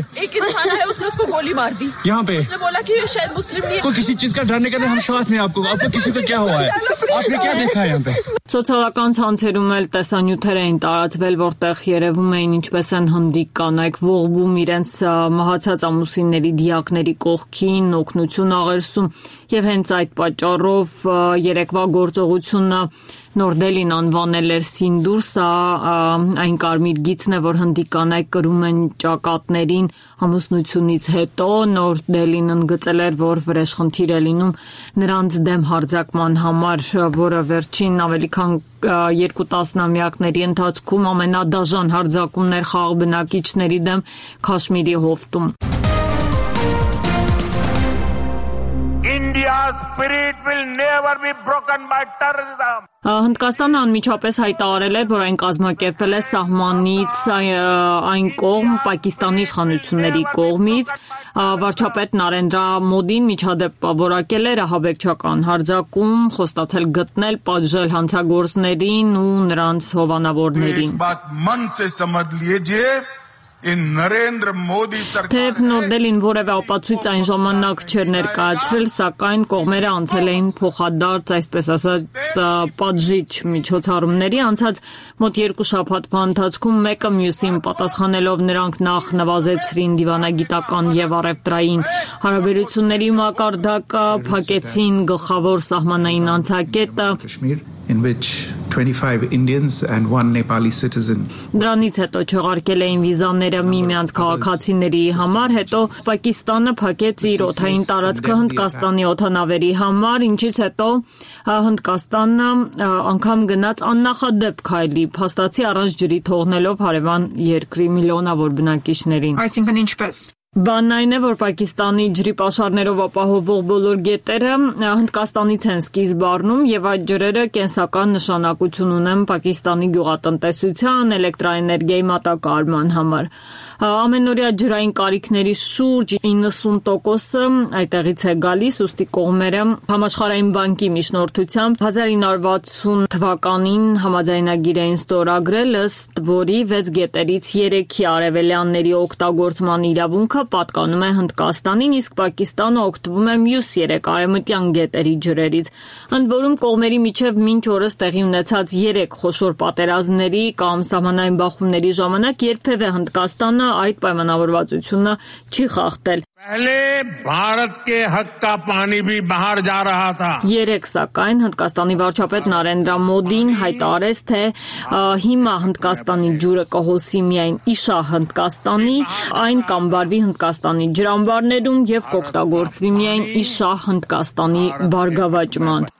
Speaker 9: यहाँ पे कोई किसी चीज का डरने का नहीं, हम साथ में आपको किसी को क्या हुआ है, आपने क्या देखा है यहाँ पे?
Speaker 1: Սոցիալական ցանցերում էլ տեսանյութեր էին տարածվել, որտեղ երևում էին ինչպես են հնդիկ կանայք ողբում իրենց մահացած ամուսինների դիակների կողքին, օգնություն աղերսում, եւ հենց այդ պատճառով երեկվա գործողությունը Նոր Դելին անվանել էր Սինդուր, սա այն կարմիր գիծն է, որ հնդիկ կանայք կրում են ճակատներին ամուսնությունից հետո։ Նոր Դելին ընդգծել էր, որ վրեժխնդիր է լինում նրանց դեմ հարձակման համար, որը վերջին ավելի քան 2 տասնամյակների ընթացքում ամենադաժան հարձակումներ խաղաղ բնակիչների դեմ Քաշմիրի հովտում։
Speaker 8: India's spirit will never be broken by terrorism.
Speaker 1: Հնդկաստանը անմիջապես հայտարարել է, որ այն կազմակերպվել է սահմանից այն կողմ Պակիստանի իշխանությունների կողմից։ Վարչապետ Նարենդրա Մոդին միջադեպ որակել էր ահաբեկչական հարձակում, խոստացել գտնել, պատժել հանցագործներին ու նրանց հովանավորներին։ Թեև Նոր Դելին որևէ ապացույց այն ժամանակ չէր ներկայացրել, սակայն կողմերը անցել էին փոխադարձ, այսպես ասած, պատժիչ միջոցառումների, անցած մոտ 2 շաբաթվա ընթացքում մեկը մյուսին պատասխանելով նրանք նախ նվազեցրին դիվանագիտական եւ առևտրային հարաբերությունների մակարդակը, փակեցին գլխավոր սահմանային անցակետը,
Speaker 10: in which 25 Indians and 1 Nepali citizen.
Speaker 1: Դրանից հետո չեղարկել էին վիզաները միմյանց քաղաքացիների համար, հետո Պակիստանը փակեց իր օդային տարածքը Հնդկաստանի օդանավերի համար, ինչից հետո Հնդկաստանը անգամ գնաց աննախադեպ քայլի, փաստացի առանց ջրի թողնելով հարևան երկրի միլիոնավոր բնակիչներին։
Speaker 23: Այսինքն ինչպես
Speaker 1: Բանն այն է, որ Պակիստանի ջրի պաշարներով ապահովող բոլոր գետերը Հնդկաստանից են սկիզբ առնում եւ այդ ջրերը կենսական նշանակություն ունեն Պակիստանի գյուղատնտեսության, էլեկտրաէներգիայի մատակարարման համար։ Ամենօրյա ջրային կարիքների շուրջ 90%-ը այդտեղից է գալիս, ուստի կողմերը Համաշխարհային բանկի միջնորդությամբ 1960 թվականին համաձայնագիր էին ստորագրել, ըստ որի 6 գետերից 3-ի արևելյանների օգտագործման իրավունքը պատկանում է Հնդկաստանին, իսկ Պակիստանը օգտվում է մյուս 3 արևմտյան գետերի ջրերից։ Ընդ որում կողմերի միջև մինչ օրս տեղի ունեցած 3 խոշոր պատերազմների կամ սահմանային բախումների ժամանակ երբևէ Հնդկաստանը այդ պայմանավորվածությունը չի խախտել։
Speaker 8: पहले भारत के हक का पानी भी बाहर जा रहा था।
Speaker 1: Երեք սակայն Հնդկաստանի վարչապետ Նարենդրա Մոդին հայտարարեց, թե հիմա Հնդկաստանի ջուրը կհոսի միայն իշա Հնդկաստանի, այն կամբարվի Հնդկաստանի ջրամբարներում եւ կօգտագործվի միայն իշա Հնդկաստանի բարգավաճման։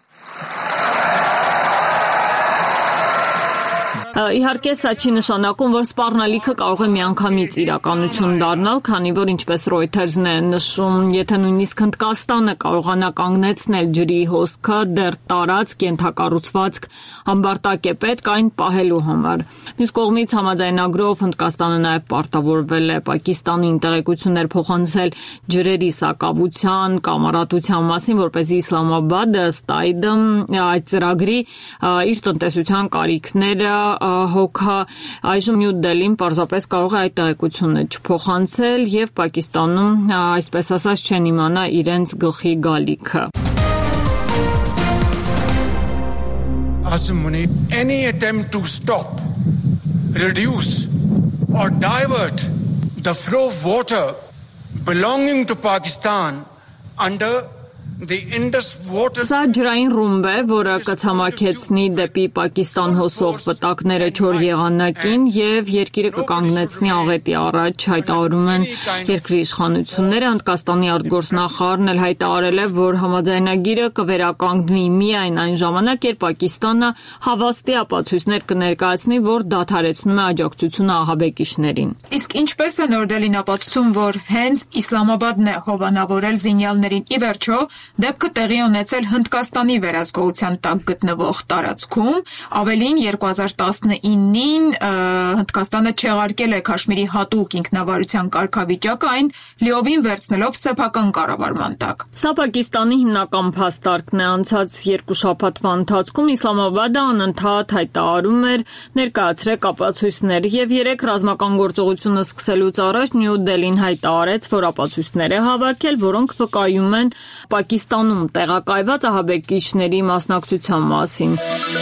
Speaker 1: Իհարկե, սա չի նշանակում, որ սպառնալիքը կարող է միանգամից իրականություն դառնալ, քանի որ ինչպես Reuters-ն է նշում, եթե նույնիսկ Հնդկաստանը կարողանա կանգնեցնել ջրի հոսքը, դեռ տարածք ենթակառուցվածք ամբարտակ է պետք այն պահելու համար։ Մյուս կողմից համաձայնագրով Հնդկաստանը նաև պարտավորվել է Պակիստանին տեղեկություններ փոխանցել ջրերի սակավության, կամարատության մասին, որպեսզի Իսլամաբադը ըստ այդ ծրագրի իր տնտեսության կարիքները հոգա, այժմ Նյու Դելին պարզապես կարող է այդ տեղեկությունը չփոխանցել եւ Պակիստանում այսպես ասած չեն իմանա իրենց գլխի գալիքը։
Speaker 11: Any attempt to stop, reduce or divert the flow of water belonging to Pakistan under
Speaker 1: Սա ջրային ռումբ է, որը կցամաքեցնի դեպի Պակիստան հոսող վտակները չոր եղանակին եւ երկիրը կկանգնեցնի աղետի առաջ, հայտարարում են երկրի իշխանությունները։ Հնդկաստանի արտգործնախարարն էլ հայտարարել է, որ համաձայնագիրը կվերականգնվի միայն այն ժամանակ, երբ Պակիստանը հավաստի ապացույցներ կներկայացնի, որ դադարեցնում է աջակցությունը ահաբեկիչներին։
Speaker 23: Իսկ ինչպես է Նոր Դելին ապացուցում, որ հենց Իսլամաբադն է հովանավորել զինյալներին։ Ի վերջո, դեպքը տեղի ունեցել Հնդկաստանի վերահսկողության տակ գտնվող տարածքում, ավելին 2019-ին Հնդկաստանը չեղարկել է Քաշմիրի հատուկ ինքնավարության կարգավիճակը, այն լիովին վերցնելով սեփական կառավարման տակ։
Speaker 1: Սա Պակիստանի հիմնական փաստարկն է։ Անցած 2 շաբաթվա ընթացքում Իսլամաբադը անընդհատ հայտարարում էր ներկայացրել ապացույցներ եւ 3 ռազմական գործողությունը սկսելուց առաջ Նյու Դելին հայտարարեց, որ ապացույցներ է հավաքել, որոնք վկայում են Պակիստանում տեղակայված ահաբեկիչների մասնակցության մասին։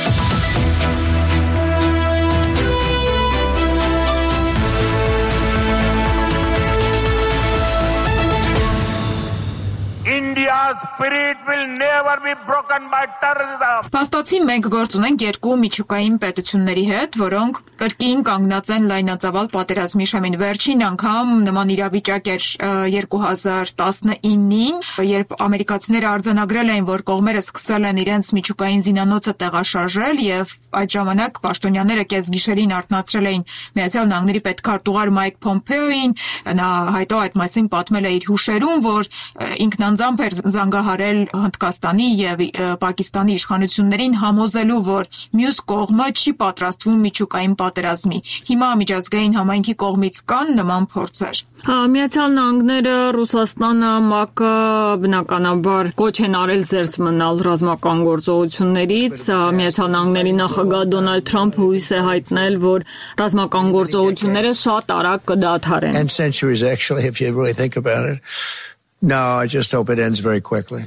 Speaker 8: India's spirit will never be broken by terrorism.
Speaker 23: Փաստացի մենք գործ ունենք երկու միջուկային պետությունների հետ, որոնք կրկին կանգնած են լայնածավալ պատերազմի շեմին։ Վերջին անգամ նման իրավիճակ էր 2019-ին, երբ ամերիկացիները արձանագրել էին, որ կողմերը սկսել են իրենց միջուկային զինանոցը տեղաշարժել եւ այդ ժամանակ պաշտոնյաները կեսգիշերին արթնացրել էին Միացյալ Նահանգների պետքարտուղար Մայք Փոմփեոին, նա հայտո այդ մասին պատմել է իր հուշերում, որ ինքնանձամբ էր զանգահարել Հնդկաստանի եւ Պակիստանի իշխանություններին համոզելու, որ մյուս կողմը չի պատրաստվում միջուկային պատերազմի։ Հիմա միջազգային համայնքի կողմից կան նման փորձեր։
Speaker 1: Միացյալ Նահանգները, Ռուսաստանը, ՄԱԿ-ը բնականաբար կոչ են արել զերծ մնալ ռազմական գործողություններից։ Միացյալ Նահանգների նախագահ Դոնալդ Թրամփը հույս է հայտնել, որ ռազմական գործողությունները շատ արագ կդադարեն։
Speaker 3: And centuries actually, if you really think about it. No, I just hope it ends very quickly.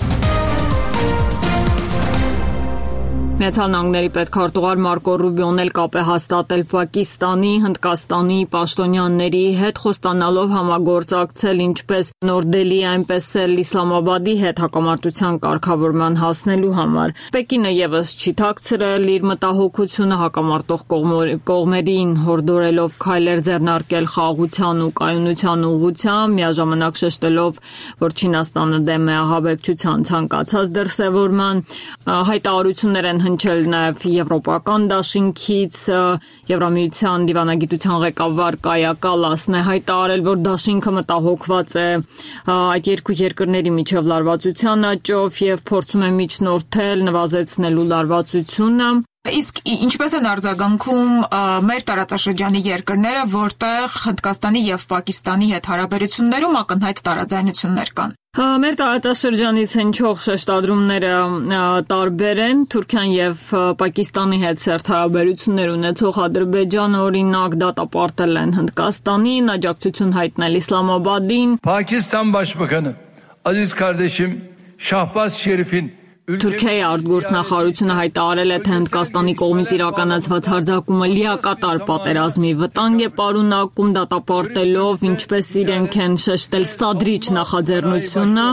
Speaker 1: Միացյալ Նահանգների պետքարտուղար Մարկո Ռուբիոն էլ կապ է հաստատել Պակիստանի, Հնդկաստանի պաշտոնյաների հետ, խոստանալով համագործակցել ինչպես Նոր Դելհի, այնպես էլ Իսլամաբադի հետ հակամարտության կարգավորման հասնելու համար։ Պեկինը եւս չի թաքցրել իր մտահոգությունը հակամարտող կողմերին, հորդորելով քայլեր ձեռնարկել խաղաղության ու կայունության ուղղությամբ, միաժամանակ շեշտելով, որ Չինաստանը դեմ է ահաբեկչության ցանկացած դրսևորման, հայտարարություններ են հնչել նաև Եվրոպական դաշինքից, Եվրամիության դիվանագիտության ղեկավար Կայա Կալասն է հայտարարել, որ դաշինքը մտահոգված է այդ երկու երկրների միջև լարվածության աճով եւ փորձում է միջնորդել, նվազեցնելու լարվածությունը։
Speaker 23: Իսկ ինչպես են արձագանքում մեր տարածաշրջանի երկրները, որտեղ Հնդկաստանի եւ Պակիստանի հետ հարաբերություններում ակնհայտ տարաձայնություններ կան։
Speaker 1: Մեր տարածաշրջանից հնչող շեշտադրումները տարբեր են։ Թուրքիան եւ Պակիստանի հետ սերտ հարաբերություններ ունեցող Ադրբեջանը օրինակ դատապարտել են Հնդկաստանին, աջակցություն հայտնել Իսլամաբադին։
Speaker 7: Pakistan Başbakanı Aziz kardeşim Şahbaz Şerif'in
Speaker 1: Թուրքիայի արտգործնախարարությունը հայտարարել է, թե Հնդկաստանի կողմից իրականացված հարձակումը լիակատար պատերազմի վտանգ է պարունակում, դատապարտելով, ինչպես իրենք են շեշտել, սադրիչ նախաձեռնությունը։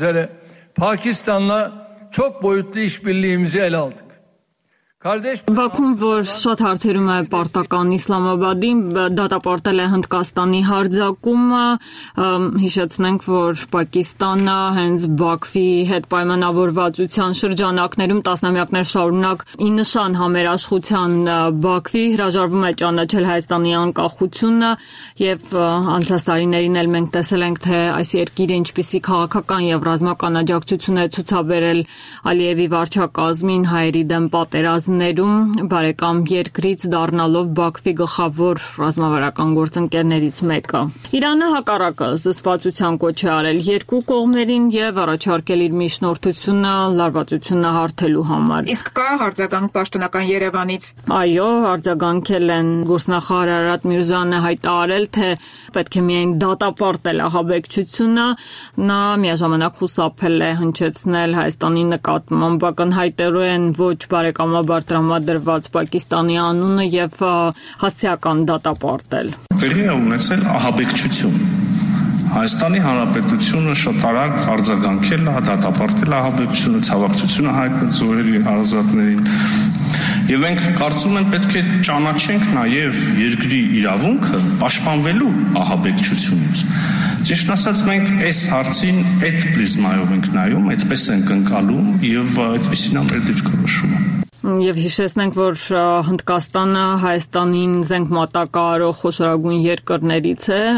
Speaker 7: Pakistan'la çok boyutlu işbirliğimizi ele aldık.
Speaker 1: Բաքուն, որ շատ հարցերում է պարտական Իսլամաբադին, դատապարտել է Հնդկաստանի հարձակումը, հիշեցնենք, որ Պակիստանը հենց Բաքվի հետ պայմանավորվածության շրջանակներում տասնամյակներ շարունակ ի նշան համերաշխության Բաքվի հրաժարվում է ճանաչել Հայաստանի անկախությունը եւ անցած տարիներին էլ մենք տեսել ենք, թե այս երկիրը ինչպիսի քաղաքական եւ ռազմական աջակցություն է ցուցաբերել Ալիևի վարչակազմին հայերի դեմ պատերազմ բարեկամ երկրից դառնալով Բաքվի գլխավոր ռազմավարական գործընկերներից մեկը։ Իրանը հակառակը զսպվածության կոչ է արել երկու կողմերին եւ առաջարկել իր միջնորդությունը լարվածությունը հարթելու համար։
Speaker 23: Իսկ կա հարձագանք պաշտոնական Երևանից։
Speaker 1: Այո, արձագանքել են Գործնախարար Արարատ Միրզոյանը հայտարարել, թե պետք է միայն դատապարտել ահաբեկչությունը, նա միաժամանակ խուսափել է հնչեցնել Հայաստանի նկատմամբ ակնհայտորեն ոչ բարեկամաբար տրամադրված Պակիստանի անունը եւ հասցեական դատապարտել։
Speaker 12: Վերի է ունեցել ահաբեկչություն։
Speaker 6: Հայաստանի Հանրապետությունը շատ արագ արձագանքել է, դատապարտել է ահաբեկչությունը, ցավակցությունը հայտնել զոհերի հարազատներին։ Եվ մենք կարծում եմ պետք է ճանաչենք նաև երկրի իրավունքը պաշտպանվելու ահաբեկչությունից։ Ճիշտ ասած, մենք այս հարցին այդ պրիզմայով ենք նայում, այդպես ենք ընկալում եւ այդպեսին է մեր դիրքորոշումը։
Speaker 1: Եվ հիշեցնենք, որ Հնդկաստանը Հայաստանին զենք մատակարարող խոշորագույն երկրներից է։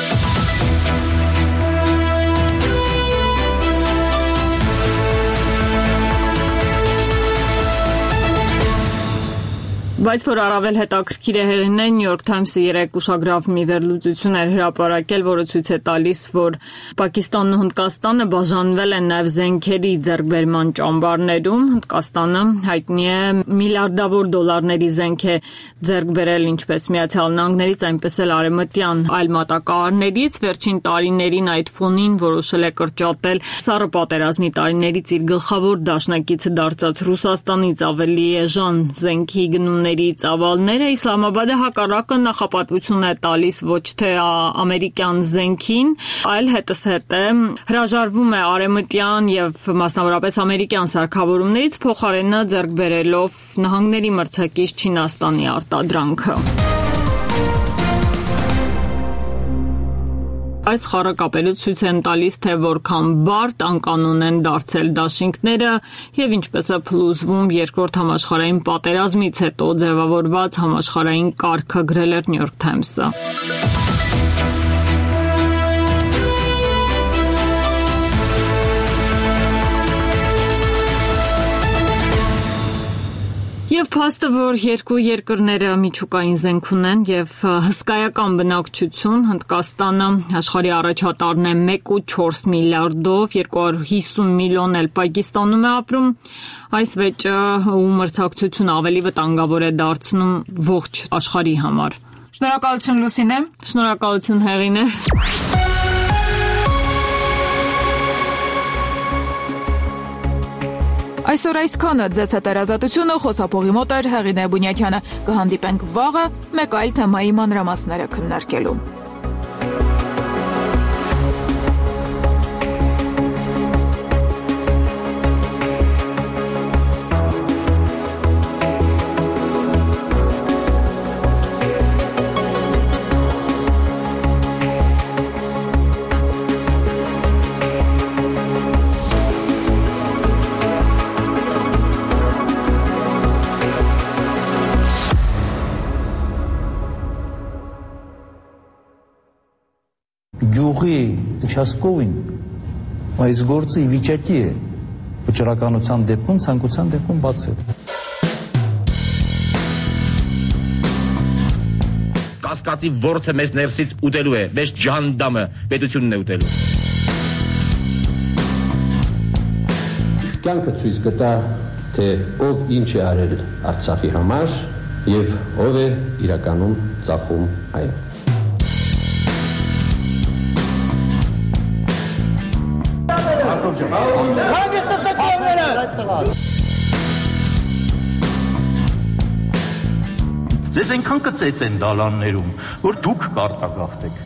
Speaker 1: Բայց որ առավել հետաքրքիր է հեղինն է, New York Times-ը երեկ ուշագրավ մի վերլուծություն էր հրապարակել, որը ցույց է տալիս, որ Պակիստանն ու Հնդկաստանը բաժանվել են նաև զենքերի ձեռքբերման ճամբարներում։ Հնդկաստանը հայտնի է միլիարդավոր դոլարների զենք է ձեռք բերել ինչպես Միացյալ Նահանգներից, այնպես էլ արևմտյան այլ մատակարարներից։ Վերջին տարիներին այդ ֆոնին որոշել է կրճատել Սառը պատերազմի տարիներից իր գլխավոր դաշնակիցը դարձած Ռուսաստանից ավելի էժան զենքի գնումների ծավալները։ Իսլամաբադը հակառակը նախապատվություն է տալիս ոչ թե ամերիկյան զենքին, այլ հետզհետե հրաժարվում է արևմտյան եւ մասնավորապես ամերիկյան սարքավորումներից, փոխարենը ձեռք բերելով նահանգների մրցակից Չինաստանի արտադրանքը։ Այս խառը կապերից ցույց են տալիս, թե որքան բարդ անկանոն են դարձել դաշինքները եւ ինչպես է փլուզվում երկրորդ համաշխարհային պատերազմից հետո ձևավորված համաշխարհային կարգը, գրել էր New York Times-ը։ Եվ փաստը, որ երկու երկրները միջուկային զենք ունեն եւ հսկայական բնակչություն, Հնդկաստանը աշխարհի առաջատարն է 1.4 միլիարդով, 250 միլիոն էլ Պակիստանում է ապրում, այս վեճը ու մրցակցությունը ավելի վտանգավոր է դարձնում ողջ աշխարհի համար։
Speaker 23: Շնորհակալություն Լուսինե։
Speaker 1: Շնորհակալություն Հեղինե։
Speaker 23: Այսօր այսքանը ձեզ հետ երազատությունը խոսափողի մոտ էր Հեղինե Բունյաթյանը։ Կհանդիպենք վաղը մեկ այլ թեմայի մանրամասները քննարկելու։
Speaker 12: Գյուղի участковին այս գործը ի վիճակի է վճռականության դեպքում, ցանկության դեպքում բացել։
Speaker 13: Կասկածի որդը մեզ ներսից ուտելու է, մեզ ջանդամը պետությունն է ուտելու։
Speaker 14: Կյանքը ցույց կտա, թե ով ինչ է արել Արցախի համար եւ ով է իրականում ծախում այն։
Speaker 24: Ձեզ այնքան կծեց են դալաններում, որ դուք կարտագաղթեք։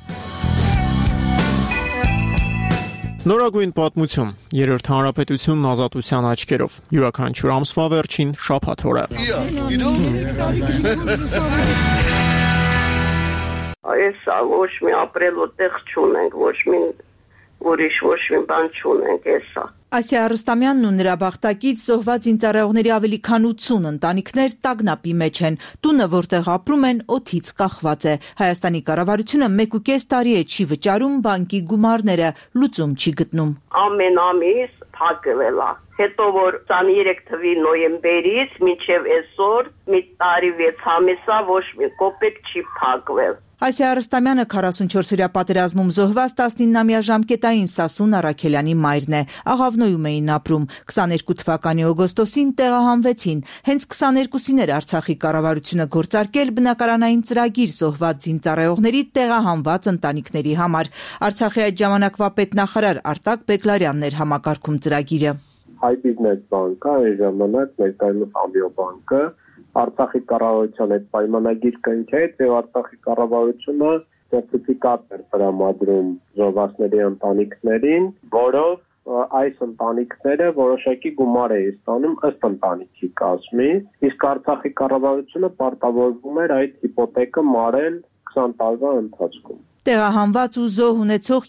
Speaker 4: Նորագույն պատմություն, երրորդ հանրապետությունն ազատության աչքերով, յուրաքանչյուր ամսվա վերջին շաբաթ օրը։
Speaker 25: Այս ոչ մի ապրելու տեղ չունենք, ոչ մի ուրիշ ոչ մի բան չունենք էսա։
Speaker 26: Ասիա Արստամյանն ու նրա բախտակից զոհված զինծառայողների ավելի քան 80 ընտանիքներ տագնապի մեջ են։ Տունը, որտեղ ապրում են, օդից կախված է։ Հայաստանի կառավարությունը 1.5 տարի է չի վճարում բանկի գումարները, լուծում չի գտնում։
Speaker 25: Ամեն ամիս փակվել է։ Հետո որ 23 թվականի նոյեմբերից մինչև այսօր մի տարի 6 ամիսա ոչ մի կոպեկ չի փակվել։
Speaker 26: Ասիա Արստամյանը 44-օրյա պատերազմում զոհված 19-ամյա ժամկետային Սասուն Արաքելյանի մայրն է։ Աղավնոյում էին ապրում։ 22 թվականի օգոստոսին տեղահանվեցին։ Հենց 22-ին էր Արցախի կառավարությունը գործարկել բնակարանային ծրագիր զոհված զինծառայողների տեղահանված ընտանիքների համար։ Արցախի այդ ժամանակվա պետնախարար Արտակ Բեգլարյանն էր համակարգում ծրագիրը։
Speaker 27: Հայ բիզնես բանկը այն ժամանակ ներկայումս Ամբիոբանկը Արցախի կառավարության այդ պայմանագիր կնքեց եւ Արցախի կառավարությունը սերտիֆիկատ էր տրամադրում զոհվածների ընտանիքներին, որով այս ընտանիքները որոշակի գումար էին ստանում ըստ ընտանիքի կազմի, իսկ Արցախի կառավարությունը պարտավորվում էր այդ հիպոթեկը մարել 20 տարվա ընթացքում։
Speaker 26: Տեղահանված ու զոհ ունեցող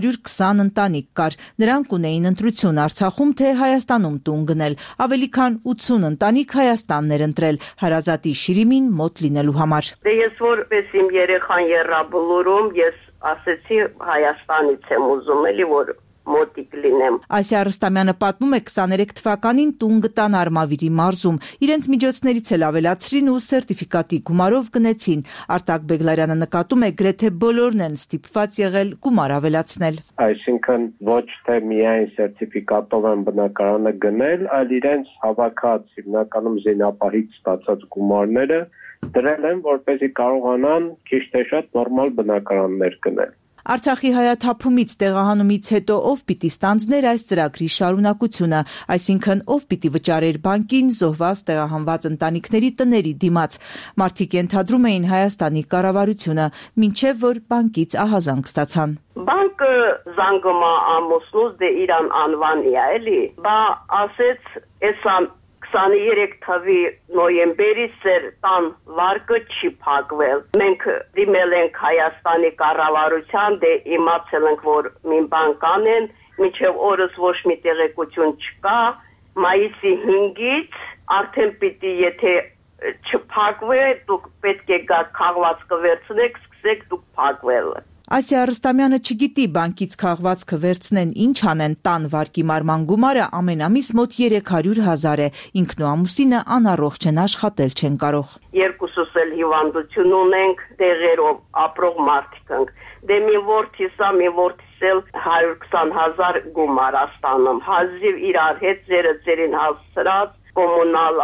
Speaker 26: 220 ընտանիք կար։ Նրանք ունեին ընտրություն Արցախում թե Հայաստանում տուն գնել։ Ավելի քան 80 ընտանիք Հայաստանն էր ընտրել հարազատի շիրիմին մոտ լինելու համար։
Speaker 25: Ես որպես իմ երեխան եռաբլուրում ես ասեցի Հայաստանից եմ ուզում էլի որ մոտիկ լինեմ։
Speaker 26: Ասիա Արստամյանը պատմում է 23 թվականին տուն գտան Արմավիրի մարզում։ Իրենց միջոցներից էլ ավելացրին ու սերտիֆիկատի գումարով գնեցին։ Արտակ Բեգլարյանը նկատում է գրեթե բոլորն են ստիպված եղել գումար ավելացնել։
Speaker 27: Այսինքն ոչ թե միայն սերտիֆիկատով են բնակարանը գնել, այլ իրենց հավաքած հիմնականում զինապահից ստացած գումարները դրել են, որպեսզի կարողանան քիչ թե շատ նորմալ բնակարաններ գնել։
Speaker 26: Արցախի հայաթափումից տեղահանումից հետո ով պիտի ստանձներ այս ծրագրի շարունակությունը, այսինքն ով պիտի վճարեր բանկին զոհված տեղահանված ընտանիքների տների դիմաց։ Մարդիկ ենթադրում էին Հայաստանի կառավարությունը, մինչև որ բանկից ահազանգ ստացան։
Speaker 25: Բանկը զանգումա ամուսնուց դե իրան անվանի է էլի, բա ասեց էսա 23 թվի նոյեմբերից ծեր տան վարկը չի փակվել։ Մենք դիմել ենք Հայաստանի կառավարության, դե իմացել ենք, որ մի բան կանեն, մինչև օրս ոչ մի տեղեկություն չկա, մայիսի 5-ից արդեն պիտի եթե չփակվի, դուք պետք է գաք քաղվածքը վերցնեք, սկսեք դուք փակվել։
Speaker 26: Ասիա Արստամյանը չգիտի բանկից քաղվածքը վերցնեն ինչ անեն տան վարկի մարման գումարը ամեն ամիս մոտ 300,000 է, ինքն ու ամուսինը անառողջ են աշխատել չեն կարող։
Speaker 25: Երկուսս էլ հիվանդություն ունենք, դեղերով ապրող մարդիկ ենք։ Դե մի որդիս էլ 120,000 գումար ստանում, հազիվ իրար հետ ձերին հասցրած կոմունալ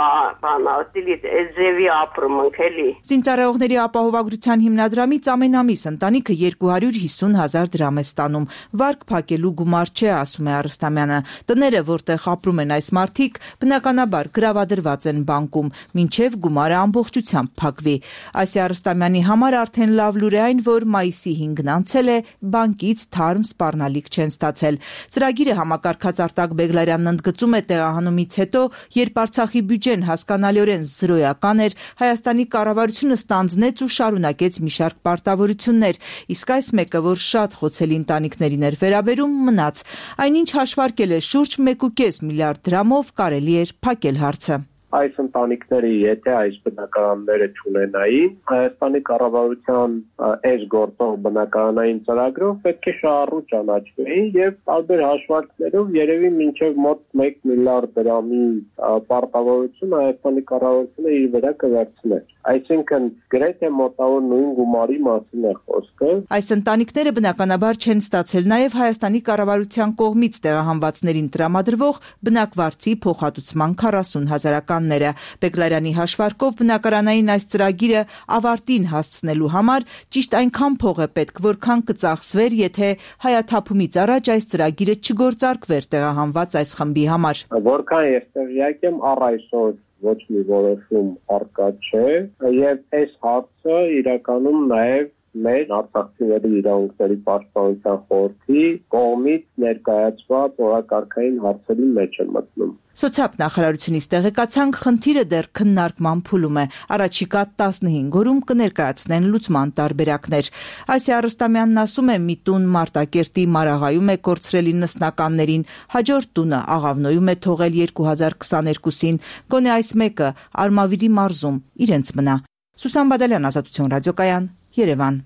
Speaker 25: ձևի ապրում ենք էլի։
Speaker 26: Զինծառայողների ապահովագրության հիմնադրամից ամեն ամիս ընտանիքը 250,000 դրամ է ստանում։ Վարկ փակելու գումար չէ, ասում է Արստամյանը։ Տները, որտեղ ապրում են այս մարդիկ, բնականաբար գրավադրված են բանկում, մինչև գումարը ամբողջությամբ փակվի։ Ասիա Արստամյանի համար արդեն լավ լուր է այն, որ մայիսի 5-ն անցել է, բանկից թարմ սպառնալիք չեն ստացել։ Ծրագիրը համակարգած Արտակ Բեգլարյանն ընդգծում է տեղահանումից հետո, երբ Արցախի բյուջեն հասկանալիորեն զրոյական էր, Հայաստանի կառավարությունը ստանձնեց ու շարունակեց մի շարք պարտավորություններ, իսկ այս մեկը, որ շատ խոցելի ընտանիքներին էր վերաբերում, մնաց։ Այնինչ հաշվարկել է շուրջ 1.5 միլիարդ դրամով կարելի էր փակել հարցը։
Speaker 27: Այս ընտանիքները եթե այս բնակարանները չունենային, Հայաստանի կառավարության այս գործող բնակարանային ծրագրով պետք է շահառու ճանաչվեին եւ տարբեր հաշվարկներով երևի մինչեւ մոտ 1 միլիարդ դրամի պարտավորություն Հայաստանի կառավարությունը իր վրա կվերցներ։ Այսինքն գրեթե մոտավոր նույն գումարի մասին է խոսքը։
Speaker 26: Այս ընտանիքները բնականաբար չեն ստացել նաեւ Հայաստանի կառավարության կողմից տեղահանվածներին տրամադրվող բնակվարձի փոխհատուցման 40,000-ները։ Բեգլարյանի հաշվարկով բնակարանային այս ծրագիրը ավարտին հասցնելու համար ճիշտ այնքան փող է պետք, որքան կծախսվեր, եթե հայաթափումից առաջ այս ծրագիրը չգործարկվեր տեղահանված այս խմբի համար։
Speaker 27: Որքան ես տեղյակ եմ, առ այսօր ոչ մի որոշում առկա չէ եւ այս հարցը իրականում նաեւ մեր Արցախցիների իրավունքների պաշտպանության խորհրդի կողմից ներկայացված օրակարգային հարցերի մեջ է մտնում։
Speaker 26: Սոցիալ նախարարությունից տեղեկացանք, խնդիրը դեռ քննարկման փուլում է։ Առաջիկա 15 օրում կներկայացնեն լուծման տարբերակներ։ Ասիա Արստամյանն ասում է, մի տուն Մարտակերտի Մարաղայում է կորցրել 90-ականներին, հաջորդ տունը Աղավնոյում է թողել 2022-ին, գոնե այս մեկը Արմավիրի մարզում իրենց մնա։ Սուսան Բադալյան, Ազատություն ռադիոկայան, Երևան։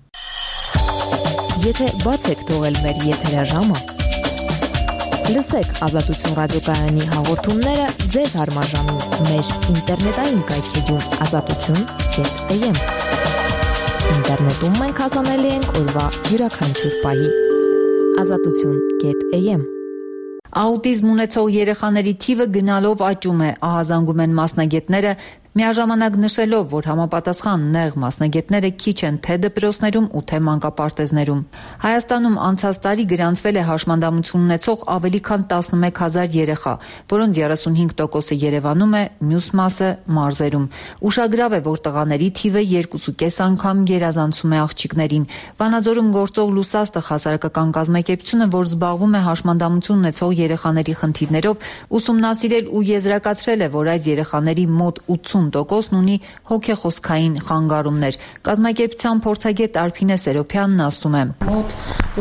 Speaker 2: Եթե բաց եք թողել մեր եթերաժամը, լսեք Ազատություն ռադիոկայանի հաղորդումները ձեզ հարմարժամին մեր ինտերնետային կայքեջում azatutun.am։ Ինտերնետում մենք հասանելի ենք օրվա յուրաքանչյուր պահի։ azatutun.am։
Speaker 23: Աուտիզմ ունեցող երեխաների թիվը գնալով աճում է, ահազանգում են մասնագետները։
Speaker 15: Միաժամանակ նշելով, որ համապատասխան նեղ մասնագետները քիչ են թե դպրոցներում ու թե մանկապարտեզներում։ Հայաստանում անցած տարի գրանցվել է հաշմանդամություն ունեցող ավելի քան 11,000 երեխա, որոնց 35%-ը Երևանում է, մյուս մասը մարզերում։ Ուշագրավ է, որ տղաների թիվը 2,5 անգամ գերազանցում է աղջիկներին։ Վանաձորում գործող Լուսաստղ հասարակական կազմակերպությունը, որ զբաղվում է հաշմանդամություն ունեցող երեխաների խնդիրներով, ուսումնասիրել ու եզրակացրել է, որ այս երեխաների մոտ 80%-ն ունի հոգեխոսքային խանգարումներ։ Կազմակերպության փորձագետ Արփինե Սերոփյանն ասում է.
Speaker 16: Մոտ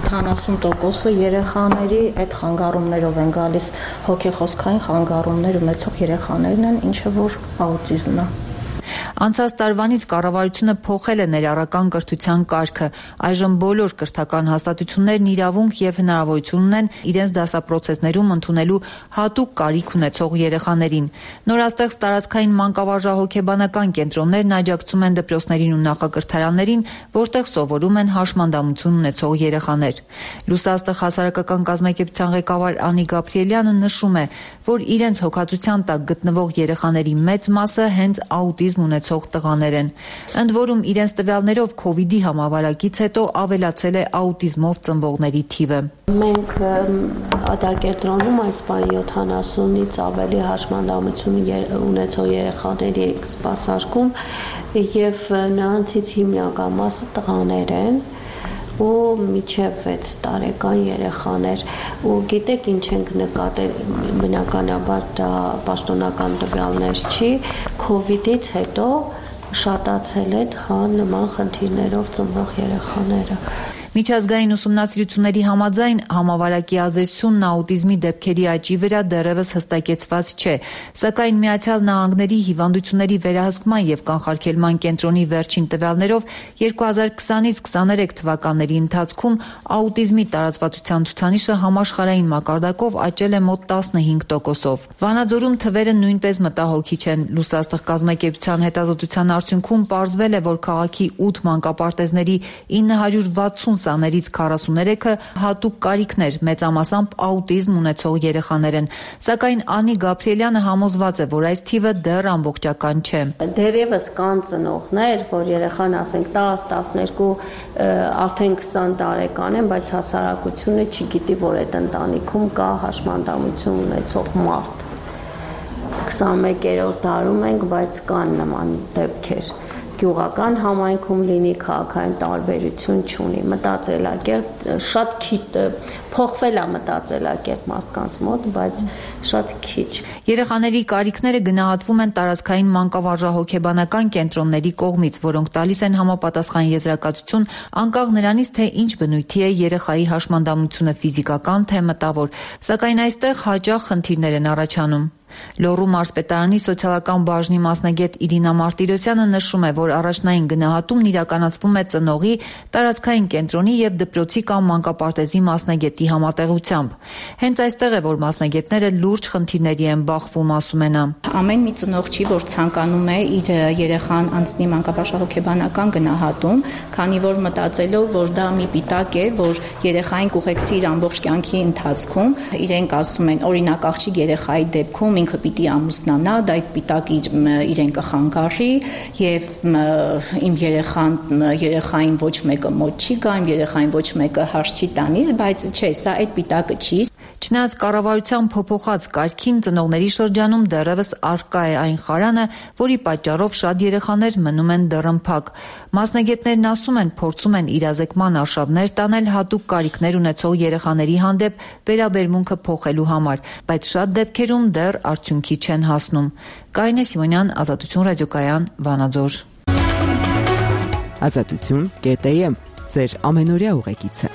Speaker 16: 80%-ը երեխաների այդ խանգարումներով են գալիս, հոգեխոսքային խանգարումներ ունեցող երեխաներն են, ինչը որ աուտիզմն է։
Speaker 15: Անցած տարվանից կառավարությունը փոխել է ներառական կրթության կարգը։ Այժմ բոլոր կրթական հաստատություններն իրավունք եւ հնարավորություն ունեն իրենց դասապրոցեսներում ընդունելու հատուկ կարիք ունեցող երեխաներին։ Նորաստեղծ տարածքային մանկավարժահոգեբանական կենտրոններն աջակցում են դպրոցներին ու նախակրթարաններին, որտեղ սովորում են հաշմանդամություն ունեցող երեխաներ։ Լուսաստղ հասարակական կազմակերպության ղեկավար Անի Գաբրիելյանը նշում է, որ իրենց հոգացության տակ գտնվող երեխաների մեծ մասը հենց աուտիզմ ունեցող տղաներ են։ Ընդ որում իրենց տվյալներով COVID-ի համավարակից հետո ավելացել է աուտիզմով ծնվողների թիվը։
Speaker 17: Մենք ադակերտրոնում այս բան 70-ից ավելի հաշմանդամություն ունեցող երեխաների սպասարկում եւ նրանցից հիմնական մասը տղաներ են ու միջև 6 տարեկան երեխաներ ու գիտեք ինչ ենք նկատել, բնականաբար դա պաշտոնական տվյալներ չի, COVID-ից հետո շատացել են նման խնդիրներով ծնվող երեխաները։
Speaker 15: Միջազգային ուսումնասիրությունների համաձայն համավարակի ազդեցությունն աուտիզմի դեպքերի աճի վրա դեռևս հստակեցված չէ, սակայն Միացյալ Նահանգների հիվանդությունների վերահսկման եւ կանխարգելման կենտրոնի վերջին տվյալներով 2020-ից 23 թվականների ընթացքում աուտիզմի տարածվածության ցուցանիշը համաշխարհային մակարդակով աճել է մոտ 15%-ով։ Վանաձորում թվերը նույնպես մտահոգիչ են։ Լուսաստղ կազմակերպության հետազոտության արդյունքում պարզվել է, որ քաղաքի 8 մանկապարտեզների 960 սաներից 43-ը հատուկ կարիքներ, մեծամասամբ աուտիզմ ունեցող երեխաներ են, սակայն Անի Գաբրիելյանը համոզված է, որ այս թիվը դեռ ամբողջական չէ։
Speaker 17: Դեռևս կան ծնողներ, որ երեխան ասենք 10-12 արդեն 20 տարեկան են, բայց հասարակությունը չգիտի, որ այդ ընտանիքում կա հաշմանդամություն ունեցող մարդ։ 21-րդ դարում ենք, բայց կան նման դեպքեր։ Գյուղական համայնքում լինի, քաղաքային տարբերություն չունի, մտածելակերպ շատ քիչ փոխվել է մտածելակերպ մարդկանց մոտ, բայց շատ քիչ։
Speaker 15: Երեխաների կարիքները գնահատվում են տարածքային մանկավարժահոգեբանական կենտրոնների կողմից, որոնք տալիս են համապատասխան եզրակացություն անկախ նրանից, թե ինչ բնույթի է երեխայի հաշմանդամությունը ֆիզիկական թե մտավոր, սակայն այստեղ հաճախ խնդիրներ են առաջանում։ Լոռու մարզպետարանի սոցիալական բաժնի մասնագետ Իրինա Մարտիրոսյանը նշում է, որ առաջնային գնահատումն իրականացվում է ծնողի, տարածքային կենտրոնի եւ դպրոցի կամ մանկապարտեզի մասնագետի համատեղությամբ։ Հենց այստեղ է, որ մասնագետները լուրջ խնդիրների են բախվում, ասում է նա։
Speaker 18: Ամեն մի ծնող չի, որ ցանկանում է իր երեխան անցնի մանկապարտեզական գնահատում, քանի որ մտածելով, որ դա մի պիտակ է, որ երեխային կուղեկցի իր ամբողջ կյանքի ընթացքում, իրենք ասում են, օրինակ աղջիկ երեխայի դեպքում ինքը պիտի ամուսնանա, դա այդ պիտակը իրեն կխանգարի եւ իմ երեխային ոչ մեկը մոտ չի գա, իմ երեխային ոչ մեկը հարց չի տանից, բայց չէ, սա այդ պիտակը չի։
Speaker 15: Չնայած կառավարության փոփոխած կարգին ծնողների շրջանում դեռևս առկա է այն խարանը, որի պատճառով շատ երեխաներ մնում են դռնփակ։ Մասնագետներն ասում են, փորձում են իրազեկման արշավներ տանել հատուկ կարիքներ ունեցող երեխաների հանդեպ վերաբերմունքը փոխելու համար, բայց շատ դեպքերում դեռ արդյունքի չեն հասնում։ Կարինե Սիմոնյան, Ազատություն ռադիոկայան, Վանաձոր։
Speaker 19: Ազատություն.am ձեր ամենօրյա ուղեկիցը։